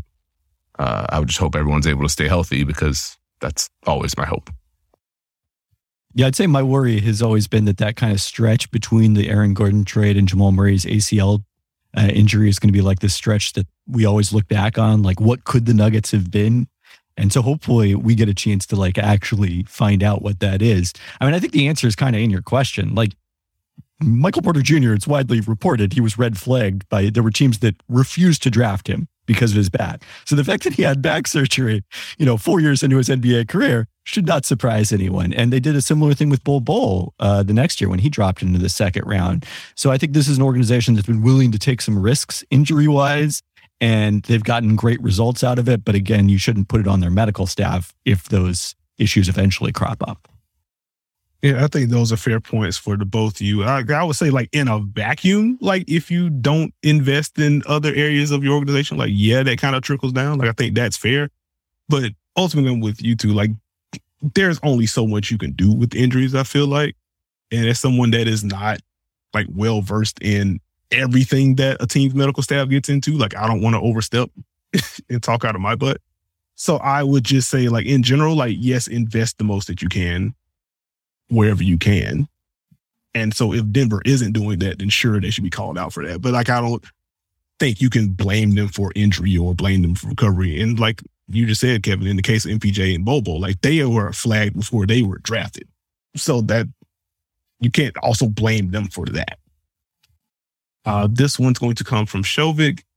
I would just hope everyone's able to stay healthy because that's always my hope. Yeah, I'd say my worry has always been that kind of stretch between the Aaron Gordon trade and Jamal Murray's ACL injury is going to be like this stretch that we always look back on, like what could the Nuggets have been? And so hopefully we get a chance to like actually find out what that is. I think the answer is kind of in your question. Like Michael Porter Jr., it's widely reported he was red flagged there were teams that refused to draft him because of his back. So the fact that he had back surgery, 4 years into his NBA career should not surprise anyone. And they did a similar thing with Bol Bol the next year when he dropped into the second round. So I think this is an organization that's been willing to take some risks injury-wise, and they've gotten great results out of it. But again, you shouldn't put it on their medical staff if those issues eventually crop up. Yeah, I think those are fair points for the both of you. I would say, like, in a vacuum, like, if you don't invest in other areas of your organization, like, yeah, that kind of trickles down. Like, I think that's fair. But ultimately, I'm with you two. Like, there's only so much you can do with injuries, I feel like. And as someone that is not, like, well-versed in everything that a team's medical staff gets into, like, I don't want to overstep and talk out of my butt. So I would just say, like, in general, like, yes, invest the most that you can wherever you can. And so if Denver isn't doing that, then sure, they should be called out for that. But like, I don't think you can blame them for injury or blame them for recovery. And like you just said, Kevin, in the case of MPJ and Bol Bol, like they were flagged before they were drafted. So that you can't also blame them for that. This one's going to come from Shovik.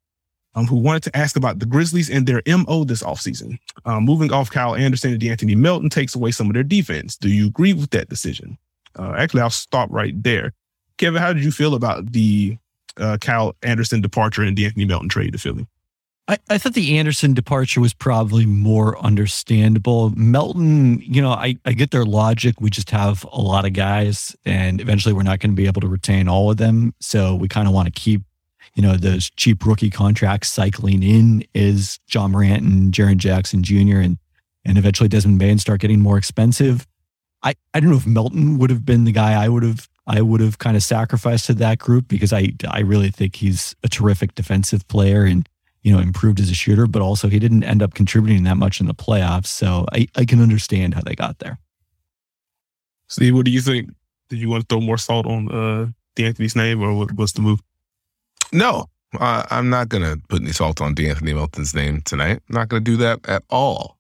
who wanted to ask about the Grizzlies and their MO this offseason. Moving off Kyle Anderson and DeAnthony Melton takes away some of their defense. Do you agree with that decision? Actually, I'll stop right there. Kevin, how did you feel about the Kyle Anderson departure and DeAnthony Melton trade to Philly? I thought the Anderson departure was probably more understandable. Melton, I get their logic. We just have a lot of guys, and eventually we're not going to be able to retain all of them. So we kind of want to keep, those cheap rookie contracts cycling in as John Morant and Jaren Jackson Jr. and eventually Desmond Bane start getting more expensive. I don't know if Melton would have been the guy I would have kind of sacrificed to that group, because I really think he's a terrific defensive player and improved as a shooter, but also he didn't end up contributing that much in the playoffs. So I can understand how they got there. Steve, what do you think? Did you want to throw more salt on DeAnthony's name, or what's the move? No, I'm not going to put any salt on DeAnthony Melton's name tonight. I'm not going to do that at all.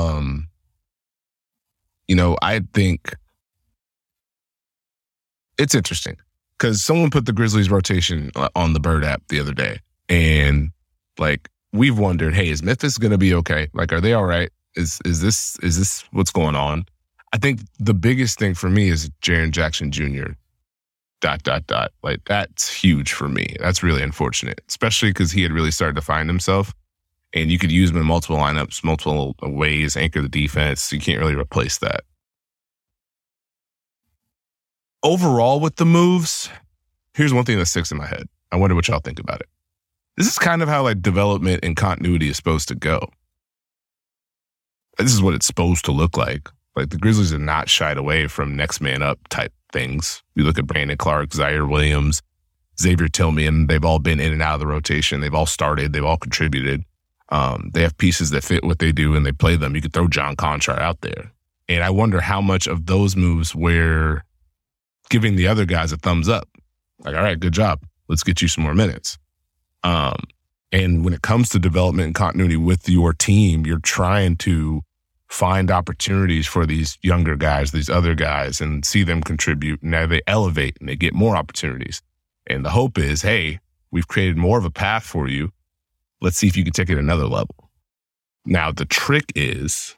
I think it's interesting because someone put the Grizzlies rotation on the Bird app the other day, and we've wondered, hey, is Memphis going to be okay? Are they all right? Is this what's going on? I think the biggest thing for me is Jaren Jackson Jr. ... That's huge for me. That's really unfortunate, especially because he had really started to find himself, and you could use him in multiple lineups, multiple ways, anchor the defense. You can't really replace that. Overall, with the moves, here's one thing that sticks in my head. I wonder what y'all think about it. This is kind of how development and continuity is supposed to go. This is what it's supposed to look like. The Grizzlies are not shied away from next man up type things. You look at Brandon Clark, Zaire Williams, Xavier Tillman. They've all been in and out of the rotation. They've all started. They've all contributed. They have pieces that fit what they do, and they play them. You could throw John Conchar out there. And I wonder how much of those moves were giving the other guys a thumbs up. All right, good job. Let's get you some more minutes. And when it comes to development and continuity with your team, you're trying to find opportunities for these younger guys, these other guys, and see them contribute. Now they elevate and they get more opportunities. And the hope is, hey, we've created more of a path for you. Let's see if you can take it another level. Now, the trick is,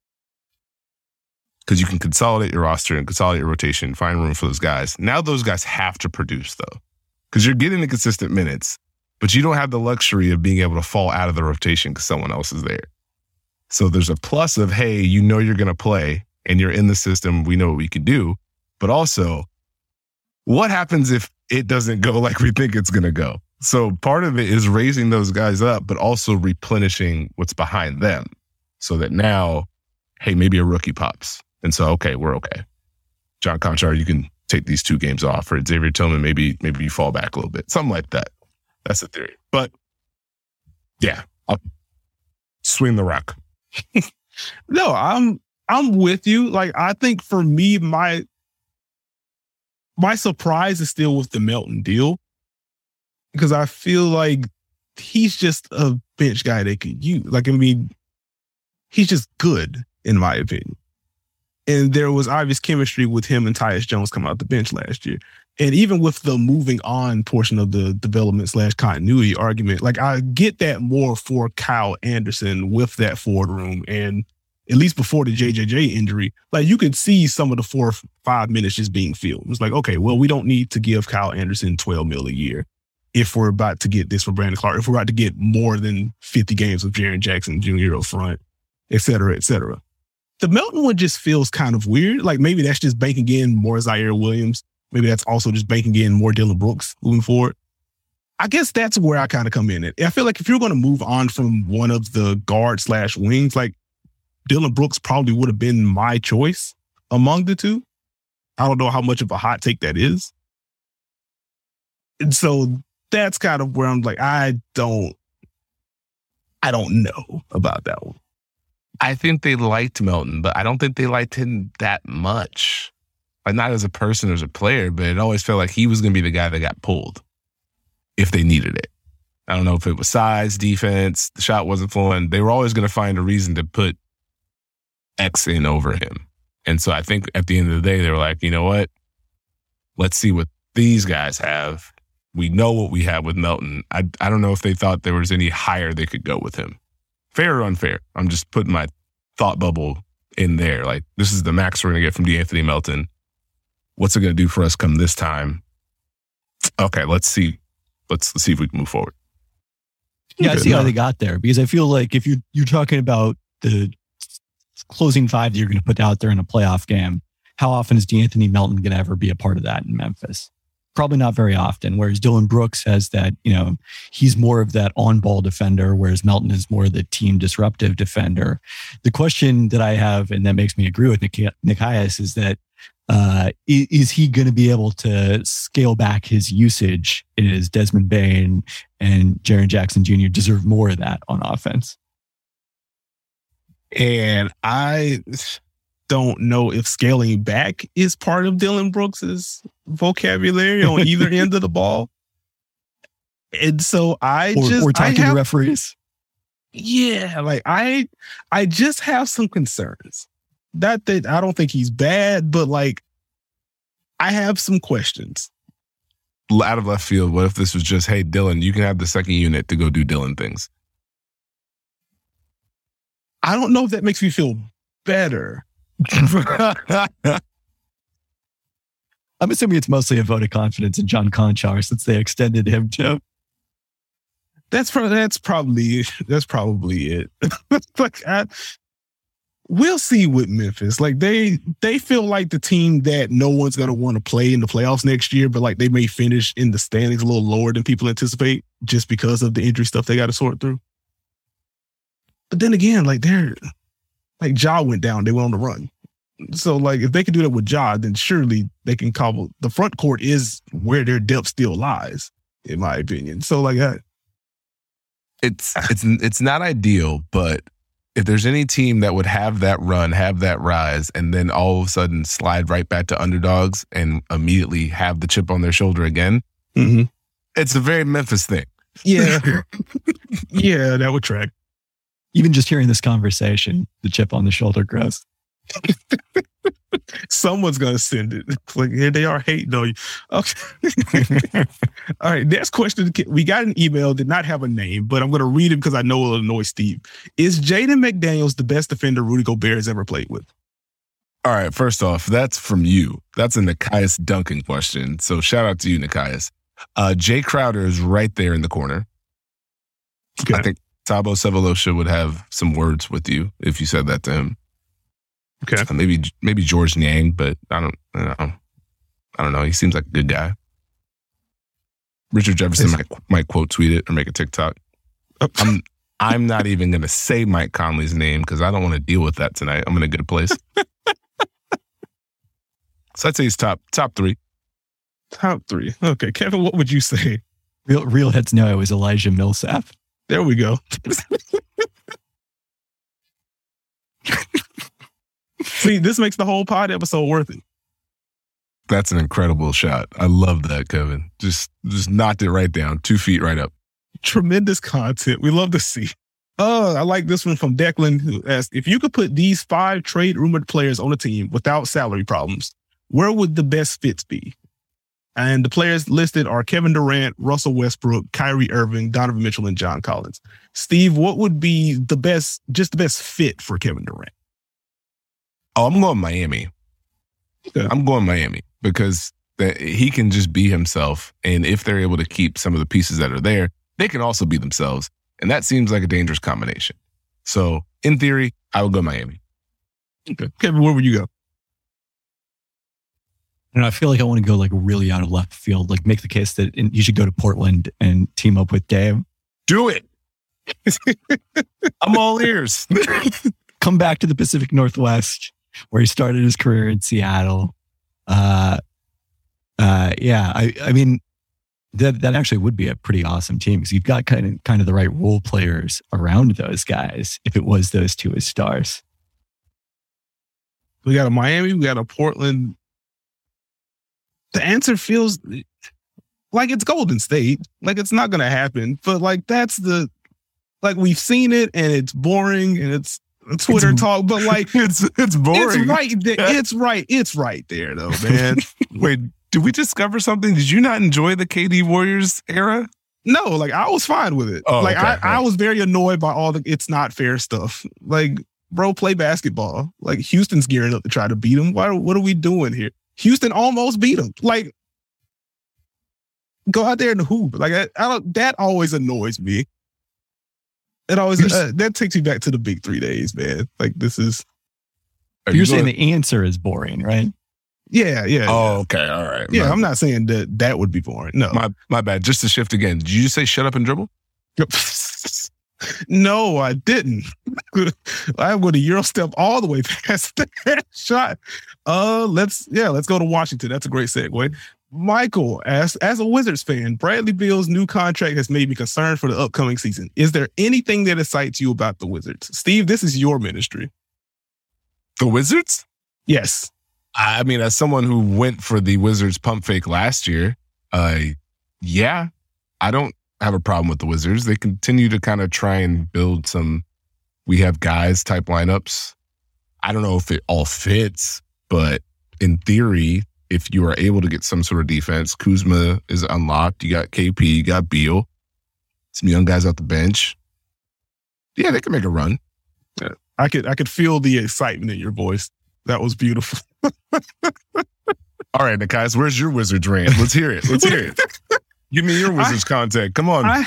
because you can consolidate your roster and consolidate your rotation, find room for those guys. Now those guys have to produce, though, because you're getting the consistent minutes, but you don't have the luxury of being able to fall out of the rotation because someone else is there. So there's a plus of, hey, you're going to play and you're in the system. We know what we can do. But also, what happens if it doesn't go like we think it's going to go? So part of it is raising those guys up, but also replenishing what's behind them so that now, hey, maybe a rookie pops. And so, okay, we're okay. John Conchar, you can take these 2 games off. Or Xavier Tillman, maybe you fall back a little bit. Something like that. That's the theory. But yeah, I'll swing the rock. No, I'm with you. I think for me, my surprise is still with the Melton deal, because I feel like he's just a bench guy they could use. He's just good in my opinion. And there was obvious chemistry with him and Tyus Jones coming out the bench last year. And even with the moving on portion of the development / continuity argument, I get that more for Kyle Anderson with that forward room. And at least before the JJJ injury, you could see some of the 4 or 5 minutes just being filled. It's okay, well, we don't need to give Kyle Anderson $12 million a year if we're about to get this from Brandon Clark, if we're about to get more than 50 games of Jaren Jackson Jr. up front, et cetera, et cetera. The Melton one just feels kind of weird. Maybe that's just banking in more Zaire Williams. Maybe that's also just banking in more Dillon Brooks moving forward. I guess that's where I kind of come in. I feel like if you're going to move on from one of the guard / wings, Dillon Brooks probably would have been my choice among the 2. I don't know how much of a hot take that is. And so that's kind of where I'm I don't know about that one. I think they liked Melton, but I don't think they liked him that much. Not as a person or as a player, but it always felt like he was going to be the guy that got pulled if they needed it. I don't know if it was size, defense, the shot wasn't flowing. They were always going to find a reason to put X in over him. And so I think at the end of the day, they were like, you know what? Let's see what these guys have. We know what we have with Melton. I don't know if they thought there was any higher they could go with him. Fair or unfair? I'm just putting my thought bubble in there. Like, this is the max we're going to get from DeAnthony Melton. What's it going to do for us come this time? Okay, let's see. Let's see if we can move forward. Yeah, I see how they got there, because I feel like if you're talking about the closing five that you're going to put out there in a playoff game, how often is DeAnthony Melton going to ever be a part of that in Memphis? Probably not very often. Whereas Dillon Brooks has that, he's more of that on-ball defender, whereas Melton is more the team disruptive defender. The question that I have, and that makes me agree with Nikias, is that is he going to be able to scale back his usage? Is Desmond Bane and Jaren Jackson Jr. deserve more of that on offense? And I don't know if scaling back is part of Dillon Brooks's vocabulary on either end of the ball. And so we're talking to referees. Yeah, like I just have some concerns. Not that I don't think he's bad, but like I have some questions. Out of left field, what if this was just, hey, Dillon, you can have the second unit to go do Dillon things? I don't know if that makes me feel better. I'm assuming it's mostly a vote of confidence in John Conchar since they extended him to. That's probably it. Like we'll see with Memphis. Like they feel like the team that no one's gonna want to play in the playoffs next year, but like they may finish in the standings a little lower than people anticipate just because of the injury stuff they got to sort through. But then again, like Ja went down, they went on the run. So like if they can do that with Ja, then surely they can cobble. The front court is where their depth still lies, in my opinion. So like it's not ideal, but if there's any team that would have that run, have that rise, and then all of a sudden slide right back to underdogs and immediately have the chip on their shoulder again, it's a very Memphis thing. Yeah. Yeah, that would track. Even just hearing this conversation, the chip on the shoulder grows. Someone's going to send it. Like, here they are hating on you. Okay. All right. Next question. We got an email, did not have a name, but I'm going to read it because I know it'll annoy Steve. Is Jaden McDaniels the best defender Rudy Gobert has ever played with? All right. First off, that's from you. That's a Nikias Duncan question. So shout out to you, Nikias. Jay Crowder is right there in the corner. Okay. I think Thabo Sefolosha would have some words with you if you said that to him. Okay. Maybe George Niang, but I don't know. He seems like a good guy. Richard Jefferson might quote tweet it or make a TikTok. I'm not even going to say Mike Conley's name because I don't want to deal with that tonight. I'm in a good place. So I'd say he's top three. Top three. Okay. Kevin, what would you say? Real heads know it was Elijah Millsap. There we go. See, this makes the whole pod episode worth it. That's an incredible shot. I love that, Kevin. Just knocked it right down, 2 feet right up. Tremendous content. We love to see. I like this one from Declan, who asked, if you could put these 5 trade rumored players on a team without salary problems, where would the best fits be? And the players listed are Kevin Durant, Russell Westbrook, Kyrie Irving, Donovan Mitchell, and John Collins. Steve, what would be the best fit for Kevin Durant? Oh, I'm going Miami. Okay. I'm going Miami because he can just be himself. And if they're able to keep some of the pieces that are there, they can also be themselves. And that seems like a dangerous combination. So in theory, I would go Miami. Okay. Kevin, where would you go? And I feel like I want to go like really out of left field, like make the case that you should go to Portland and team up with Dave. Do it. I'm all ears. Come back to the Pacific Northwest where he started his career in Seattle. I mean, that actually would be a pretty awesome team because you've got kind of the right role players around those guys if it was those two as stars. We got a Miami, we got a Portland. The answer feels like it's Golden State. Like it's not going to happen. But like we've seen it and it's boring and it's Twitter talk. But like it's boring. It's right there. It's right there though, man. Wait, Did we discover something? Did you not enjoy the KD Warriors era? No, like I was fine with it. Oh, like okay. I was very annoyed by all the it's not fair stuff. Like, bro, play basketball. Like Houston's gearing up to try to beat them. What are we doing here? Houston almost beat them. Like, go out there and hoop. Like I don't, that always annoys me. It always that takes me back to the big 3 days, man. Like this is. You're saying the answer is boring, right? Yeah. Oh, okay. All right. Yeah, I'm not saying that would be boring. No. My bad. Just to shift again. Did you just say shut up and dribble? No, I didn't. I'm going to Euro step all the way past that shot. Let's go to Washington. That's a great segue. Michael asks, as a Wizards fan, Bradley Beal's new contract has made me concerned for the upcoming season. Is there anything that excites you about the Wizards? Steve, this is your ministry. The Wizards? Yes. I mean, as someone who went for the Wizards pump fake last year, yeah, I don't have a problem with the Wizards. They continue to kind of try and build some we have guys type lineups. I don't know if it all fits, but in theory, if you are able to get some sort of defense, Kuzma is unlocked. You got KP, you got Beal, some young guys off the bench. Yeah, they can make a run. Yeah, I could feel the excitement in your voice. That was beautiful. All right, guys, where's your Wizards rant? Let's hear it. Give me your Wizards contact. Come on.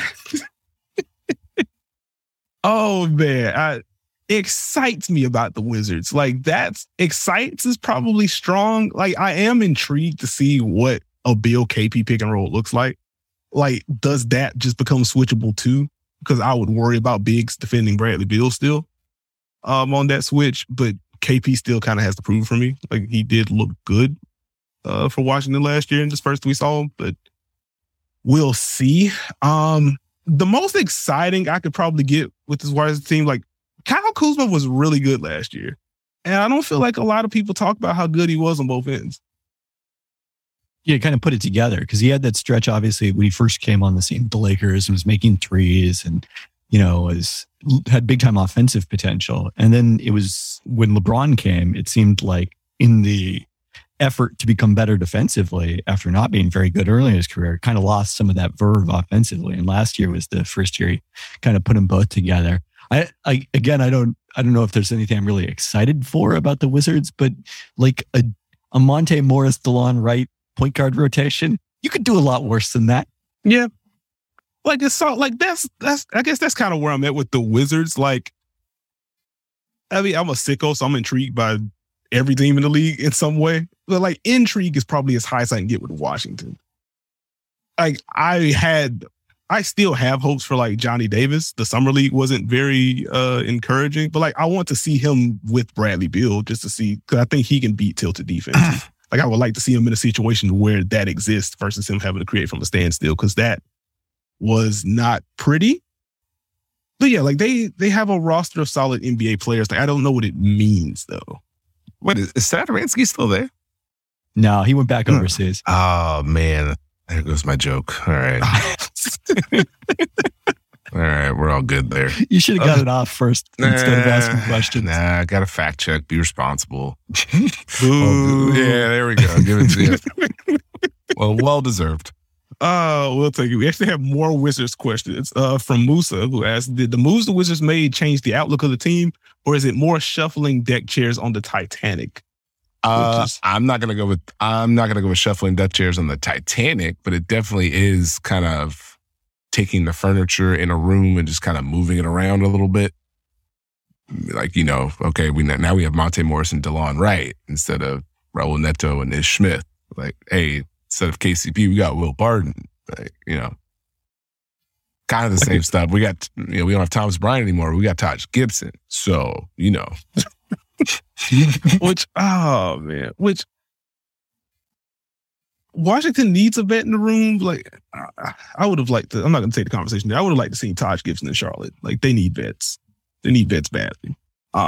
Oh, man. Excites me about the Wizards. Like, that's excites is probably strong. Like, I am intrigued to see what a Beal KP pick and roll looks like. Like, does that just become switchable too? Because I would worry about bigs defending Bradley Beal still on that switch. But KP still kind of has to prove for me. Like, he did look good for Washington last year in this first we saw him, but we'll see. The most exciting I could probably get with this Washington team, like Kyle Kuzma was really good last year. And I don't feel like a lot of people talk about how good he was on both ends. Yeah, kind of put it together because he had that stretch, obviously, when he first came on the scene with the Lakers and was making threes and, had big time offensive potential. And then it was when LeBron came, it seemed like in the effort to become better defensively after not being very good early in his career, kind of lost some of that verve offensively. And last year was the first year he kind of put them both together. I don't know if there's anything I'm really excited for about the Wizards, but like a Monte Morris, DeLon Wright point guard rotation, you could do a lot worse than that. Yeah. Like it's so like that's I guess that's kind of where I'm at with the Wizards. Like, I mean, I'm a sicko, so I'm intrigued by every team in the league in some way. But like intrigue is probably as high as I can get with Washington. Like I still have hopes for like Johnny Davis. The summer league wasn't very encouraging, but like I want to see him with Bradley Beal just to see, because I think he can beat tilted defense. Like I would like to see him in a situation where that exists versus him having to create from a standstill, because that was not pretty. But yeah, like they have a roster of solid NBA players. Like I don't know what it means though. What is Satoransky still there? No, he went back overseas. Oh man, there goes my joke. All right. All right, we're all good there. You should have got it off first instead of asking questions. Nah, I got to fact check. Be responsible. Ooh, yeah, there we go. Give it to you. Well deserved. We'll take it. We actually have more Wizards questions from Musa, who asked, did the moves the Wizards made change the outlook of the team, or is it more shuffling deck chairs on the Titanic? I'm not gonna go with shuffling deck chairs on the Titanic, but it definitely is kind of taking the furniture in a room and just kind of moving it around a little bit. Like, okay, now we have Monte Morris and DeLon Wright instead of Raul Neto and Ish Smith. Like, hey, instead of KCP, we got Will Barton. Like, kind of the same stuff. We got, we don't have Thomas Bryant anymore. We got Taj Gibson. So, Which Washington needs a vet in the room. Like, I would have liked to, I'm not going to take the conversation there. I would have liked to see Taj Gibson in Charlotte. Like, they need vets. They need vets badly.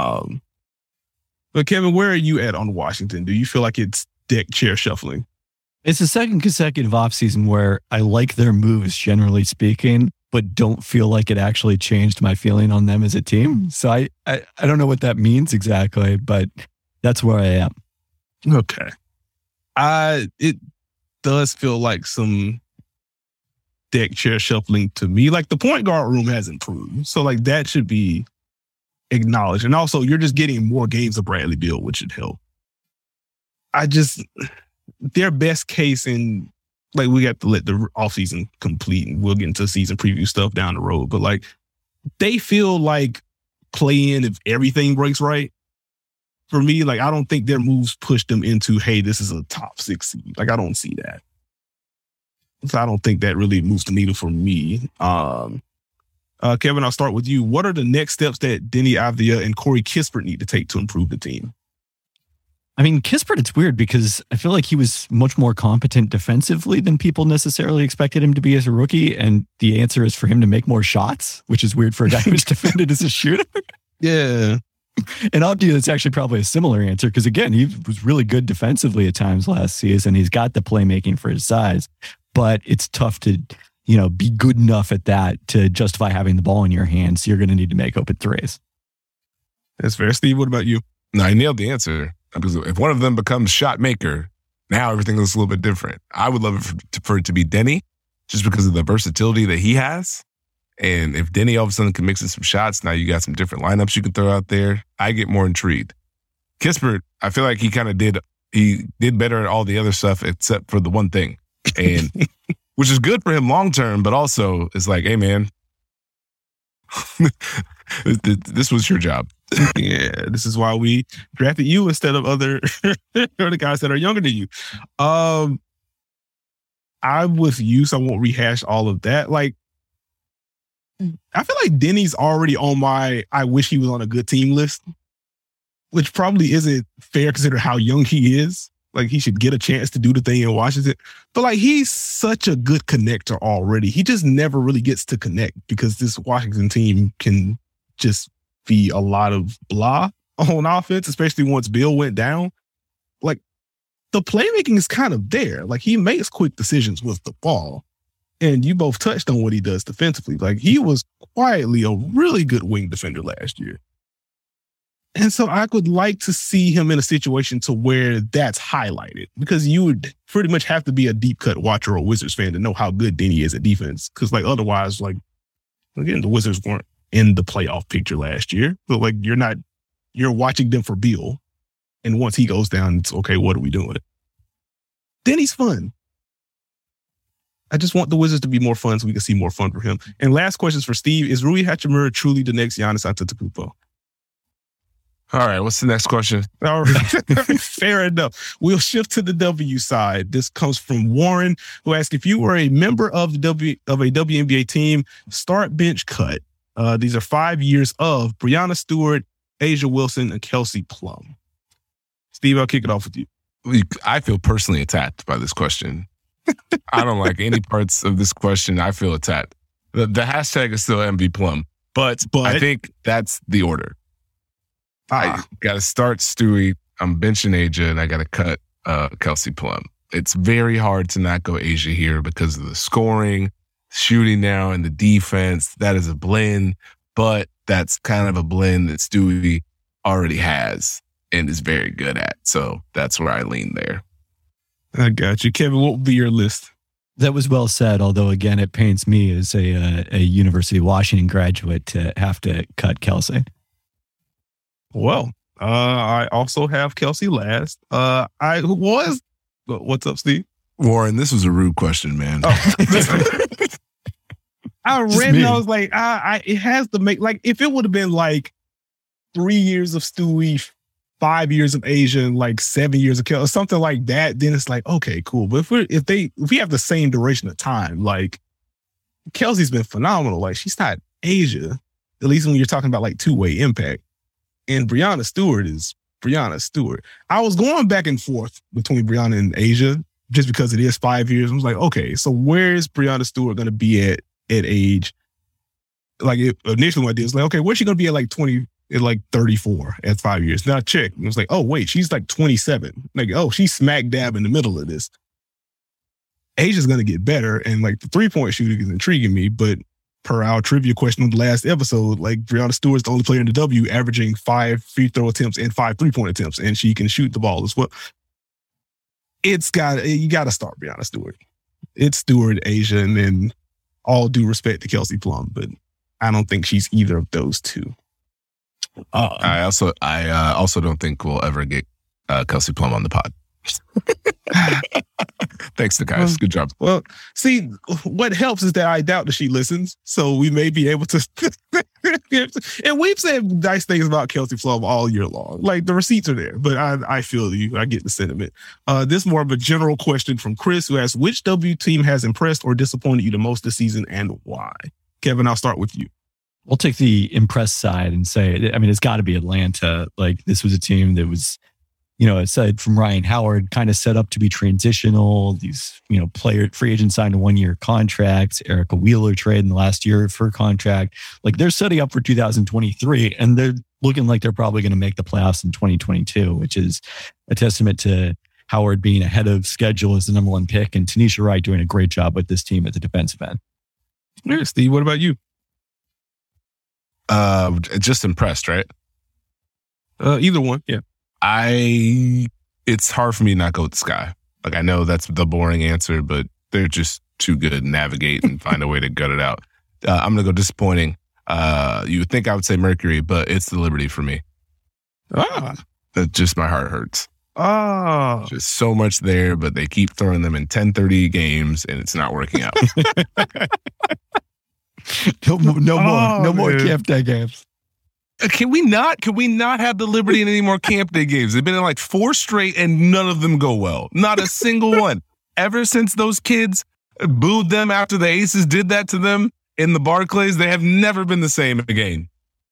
But Kevin, where are you at on Washington? Do you feel like it's deck chair shuffling? It's the second consecutive offseason where I like their moves, generally speaking, but don't feel like it actually changed my feeling on them as a team. So I don't know what that means exactly, but that's where I am. Okay. does feel like some deck chair shuffling to me. Like the point guard room has improved. So like that should be acknowledged. And also you're just getting more games of Bradley Beal, which should help. Their best case in, like, we got to let the offseason complete and we'll get into season preview stuff down the road. But like they feel like play in if everything breaks right. For me, like I don't think their moves push them into, hey, this is a top 6 seed. Like I don't see that. So I don't think that really moves the needle for me. Kevin, I'll start with you. What are the next steps that Deni Avdija and Corey Kispert need to take to improve the team? I mean, Kispert, it's weird because I feel like he was much more competent defensively than people necessarily expected him to be as a rookie. And the answer is for him to make more shots, which is weird for a guy who's defended as a shooter. Yeah. And Avdija, it's actually probably a similar answer because, again, he was really good defensively at times last season. He's got the playmaking for his size, but it's tough to, be good enough at that to justify having the ball in your hands. So you're going to need to make open threes. That's fair. Steve, what about you? No, I nailed the answer. Because if one of them becomes shot maker, now everything looks a little bit different. I would love for it to be Deni, just because of the versatility that he has. And if Deni all of a sudden can mix in some shots, now you got some different lineups you can throw out there. I get more intrigued. Kispert, I feel like he did better at all the other stuff except for the one thing. And which is good for him long term, but also it's like, hey man, this was your job. Yeah, this is why we drafted you instead of other guys that are younger than you. I'm with you, so I won't rehash all of that. Like, I feel like Deni's already on my I wish he was on a good team list, which probably isn't fair considering how young he is. Like, he should get a chance to do the thing in Washington. But, like, he's such a good connector already. He just never really gets to connect because this Washington team can just be a lot of blah on offense, especially once Bill went down. Like, the playmaking is kind of there. Like, he makes quick decisions with the ball. And you both touched on what he does defensively. Like, he was quietly a really good wing defender last year. And so I would like to see him in a situation to where that's highlighted, because you would pretty much have to be a deep cut watcher or Wizards fan to know how good Deni is at defense. Because, like, otherwise, like, again, the Wizards weren't in the playoff picture last year. But, like, you're watching them for Beal. And once he goes down, it's okay, what are we doing? Deni's fun. I just want the Wizards to be more fun so we can see more fun for him. And last questions for Steve. Is Rui Hachimura truly the next Giannis Antetokounmpo? All right, what's the next question? All right, fair enough. We'll shift to the W side. This comes from Warren, who asked, if you were a member of a WNBA team, start, bench, cut. These are 5 years of Breanna Stewart, A'ja Wilson, and Kelsey Plum. Steve, I'll kick it off with you. I feel personally attacked by this question. I don't like any parts of this question. I feel attacked. The hashtag is still MV Plum, but I think that's the order. I got to start Stewie. I'm benching A'ja, and I got to cut Kelsey Plum. It's very hard to not go A'ja here because of the scoring, shooting now, and the defense. That is a blend, but that's kind of a blend that Stewie already has and is very good at. So that's where I lean there. I got you. Kevin, what would be your list? That was well said, although, again, it pains me as a University of Washington graduate to have to cut Kelsey. Well, I also have Kelsey last. What's up, Steve? Warren, this was a rude question, man. Oh. I read it, I was like, it has to make, like, if it would have been like 3 years of Stewie, 5 years of A'ja, and like 7 years of Kelsey, or something like that, then it's like, okay, cool. But if we have the same duration of time, like, Kelsey's been phenomenal. Like, she's not A'ja, at least when you're talking about like two-way impact. And Breanna Stewart is Breanna Stewart. I was going back and forth between Breanna and A'ja just because it is 5 years. I was like, okay, so where is Breanna Stewart going to be at age? Like, initially my idea was like, okay, where's she going to be at 34 at 5 years? Now I checked. And it was like, oh, wait, she's like 27. Like, oh, she's smack dab in the middle of this. A'ja's going to get better. And like the 3-point shooting is intriguing me, but per our trivia question on the last episode, like, Breanna Stewart's the only player in the W averaging 5 free throw attempts and 5 3-point attempts, and she can shoot the ball as well. you got to start Brianna Stewart. It's Stewart, Asia, and then all due respect to Kelsey Plum, but I don't think she's either of those two. I also don't think we'll ever get Kelsey Plum on the pod. Thanks to guys. Good job. Well, see, what helps is that I doubt that she listens, so we may be able to. And we've said nice things about Kelsey Plum all year long. Like, the receipts are there, but I feel you. I get the sentiment. This is more of a general question from Chris, who asks, which W team has impressed or disappointed you the most this season and why? Kevin, I'll start with you. We'll take the impressed side and say, I mean, it's got to be Atlanta. Like, this was a team that was, aside from Ryan Howard, kind of set up to be transitional. These, free agents signed a 1-year contract. Erica Wheeler trade in the last year of her contract. Like, they're setting up for 2023, and they're looking like they're probably going to make the playoffs in 2022, which is a testament to Howard being ahead of schedule as the number 1 pick, and Tanisha Wright doing a great job with this team at the defensive end. Yeah, Steve, what about you? Just impressed, right? Either one, yeah. It's hard for me to not go with the Sky. Like, I know that's the boring answer, but they're just too good to navigate and find a way to gut it out. I'm going to go disappointing. You would think I would say Mercury, but it's the Liberty for me. Just my heart hurts. Just so much there, but they keep throwing them in 10:30 games, and it's not working out. No more camp day games. Can we not have the Liberty in any more camp day games? They've been in like 4 straight and none of them go well. Not a single one. Ever since those kids booed them after the Aces did that to them in the Barclays, they have never been the same again.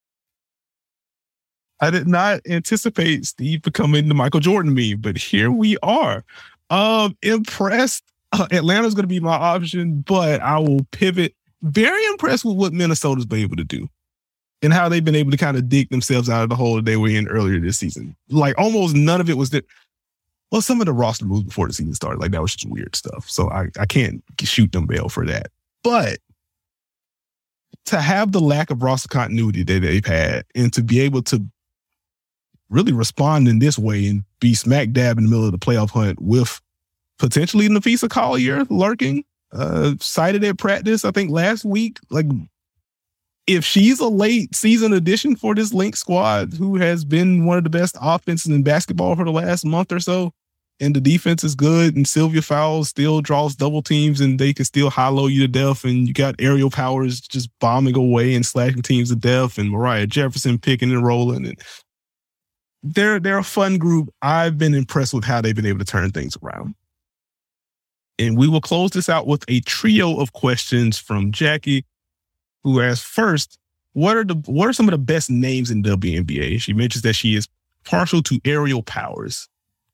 I did not anticipate Steve becoming the Michael Jordan meme, but here we are. Impressed. Atlanta's going to be my option, but I will pivot. Very impressed with what Minnesota's been able to do and how they've been able to kind of dig themselves out of the hole that they were in earlier this season. Like, almost none of it was that. Well, some of the roster moves before the season started, like, that was just weird stuff. So I can't shoot them bail for that. But to have the lack of roster continuity that they've had and to be able to really respond in this way and be smack dab in the middle of the playoff hunt with potentially Nafisa Collier lurking, cited at practice, I think last week. Like, if she's a late season addition for this Lynx squad, who has been one of the best offenses in basketball for the last month or so, and the defense is good, and Sylvia Fowles still draws double teams, and they can still high-low you to death, and you got Aerial Powers just bombing away and slashing teams to death, and Mariah Jefferson picking and rolling, and they're a fun group. I've been impressed with how they've been able to turn things around. And we will close this out with a trio of questions from Jackie, who asks, first, what are some of the best names in WNBA? She mentions that she is partial to Aerial Powers.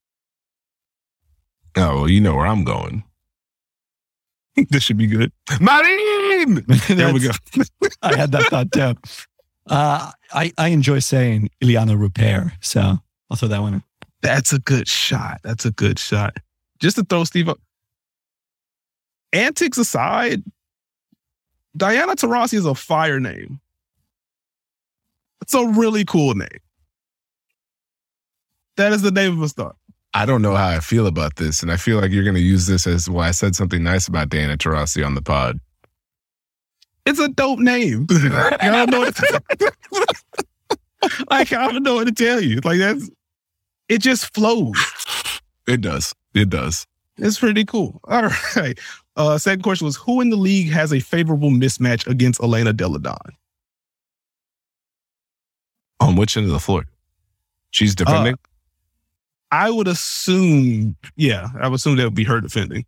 Oh, well, you know where I'm going. This should be good. Marine! There we go. I had that thought too. I enjoy saying Ileana Rupert, so I'll throw that one in. That's a good shot. Just to throw Steve up. Antics aside, Diana Taurasi is a fire name. It's a really cool name. That is the name of a star. I don't know how I feel about this, and I feel like you're going to use this as why I said something nice about Diana Taurasi on the pod. It's a dope name. I don't know what to I don't know what to tell you. Like, it just flows. It does. It's pretty cool. All right. Second question was, who in the league has a favorable mismatch against Elena Delle Donne? On which end of the floor? She's defending? I would assume that would be her defending.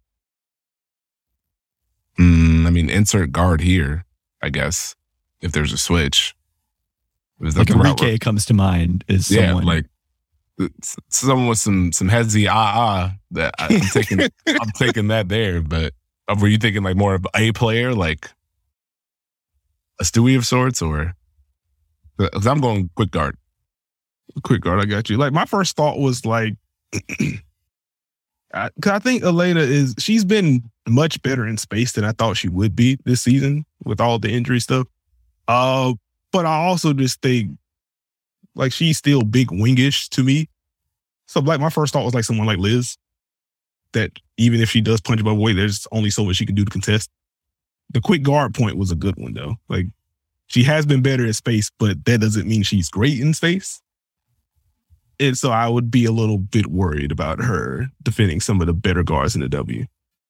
I mean, insert guard here, I guess, if there's a switch. Like Enrique comes to mind as someone. Yeah, like someone with some headsy that I'm taking. I'm taking that there. But were you thinking like more of a player, like a Stewie of sorts, or? Because I'm going quick guard. Quick guard, I got you. Like, my first thought was like, because I think Elena she's been much better in space than I thought she would be this season with all the injury stuff. But I also just think like she's still big wingish to me. So like my first thought was like someone like Liz. that even if she does punch above weight, there's only so much she can do to contest. The quick guard point was a good one, though. Like, she has been better in space, but that doesn't mean she's great in space. And so I would be a little bit worried about her defending some of the better guards in the W.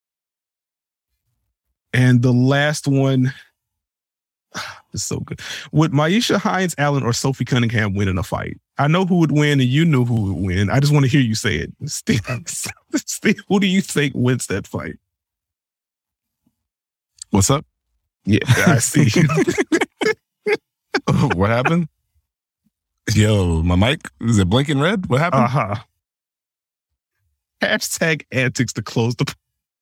And the last one is so good. Would Maisha Hines Allen or Sophie Cunningham win in a fight? I know who would win, and you know who would win. I just want to hear you say it. Steve, who do you think wins that fight? What's up? Yeah, I see. What happened? Yo, my mic, is it blinking red? What happened? Uh-huh. Hashtag antics to close the...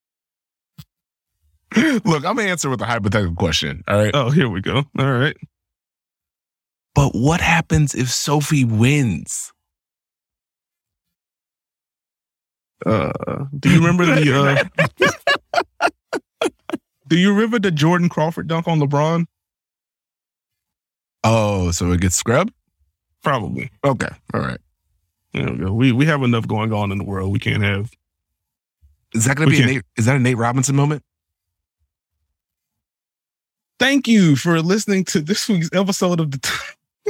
Look, I'm going to answer with a hypothetical question. All right. Oh, here we go. All right. But what happens if Sophie wins? Do you remember do you remember the Jordan Crawford dunk on LeBron? Oh, so it gets scrubbed? Probably. Okay. All right. There we go. We have enough going on in the world. We can't have... Is that going to be is that a Nate Robinson moment? Thank you for listening to this week's episode of the...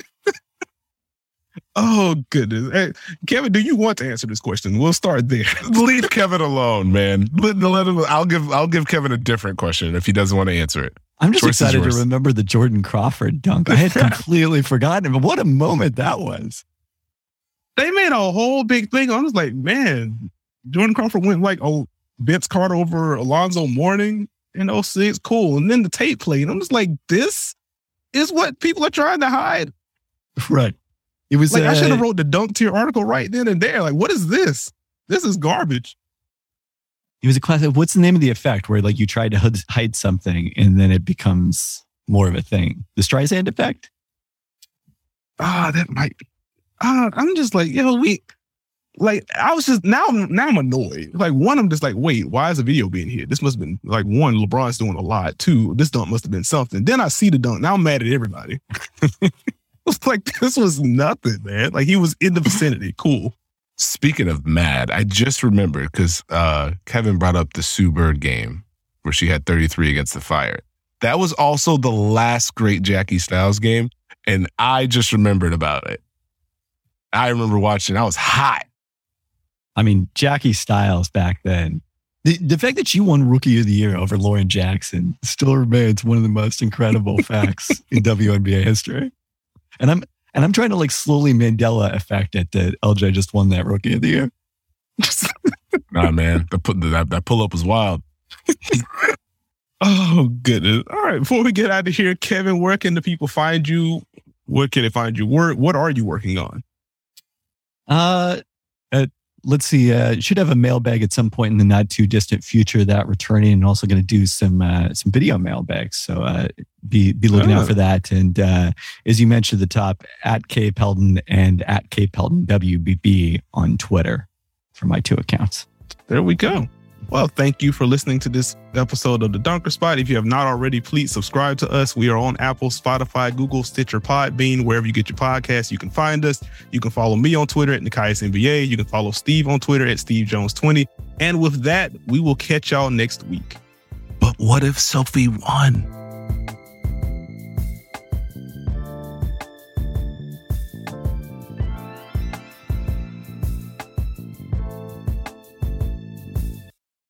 Oh, goodness. Hey, Kevin, do you want to answer this question? We'll start there. Leave Kevin alone, man. Let him, I'll give Kevin a different question if he doesn't want to answer it. I'm just excited to remember the Jordan Crawford dunk. I had completely forgotten, but what a moment that was. They made a whole big thing. I was like, man, Jordan Crawford went like, Vince Carter over Alonzo Mourning in 06. Cool. And then the tape played. I'm just like, this is what people are trying to hide. Right. It was like, I should have wrote the dunk tier article right then and there. Like, what is this? This is garbage. It was a classic. What's the name of the effect where like you try to hide something and then it becomes more of a thing? The Streisand effect? That might be. I'm just like, I was just, now I'm annoyed. Like, one, I'm just like, wait, why is the video being here? This must have been, like, one, LeBron's doing a lot. Two, this dunk must have been something. Then I see the dunk. Now I'm mad at everybody. It's like, this was nothing, man. Like, he was in the vicinity. Cool. Speaking of mad, I just remembered because Kevin brought up the Sue Bird game where she had 33 against the Fire. That was also the last great Jackie Styles game, and I just remembered about it. I remember watching. I was hot. I mean, Jackie Styles back then. The fact that she won Rookie of the Year over Lauren Jackson still remains one of the most incredible facts in WNBA history. And I'm trying to like slowly Mandela effect it that LJ just won that Rookie of the Year. Nah, man, that pull up was wild. Oh, goodness. All right. Before we get out of here, Kevin, where can the people find you? Where can they find you? What are you working on? Let's see. Should have a mailbag at some point in the not too distant future that returning, and also going to do some video mailbags. So be looking out for that. And as you mentioned at the top, at K Pelton and at K Pelton WBB on Twitter for my two accounts. There we go. Well, thank you for listening to this episode of The Dunker Spot. If you have not already, please subscribe to us. We are on Apple, Spotify, Google, Stitcher, Podbean, wherever you get your podcasts. You can find us. You can follow me on Twitter at Nikias NBA. You can follow Steve on Twitter at SteveJones20. And with that, we will catch y'all next week. But what if Sophie won?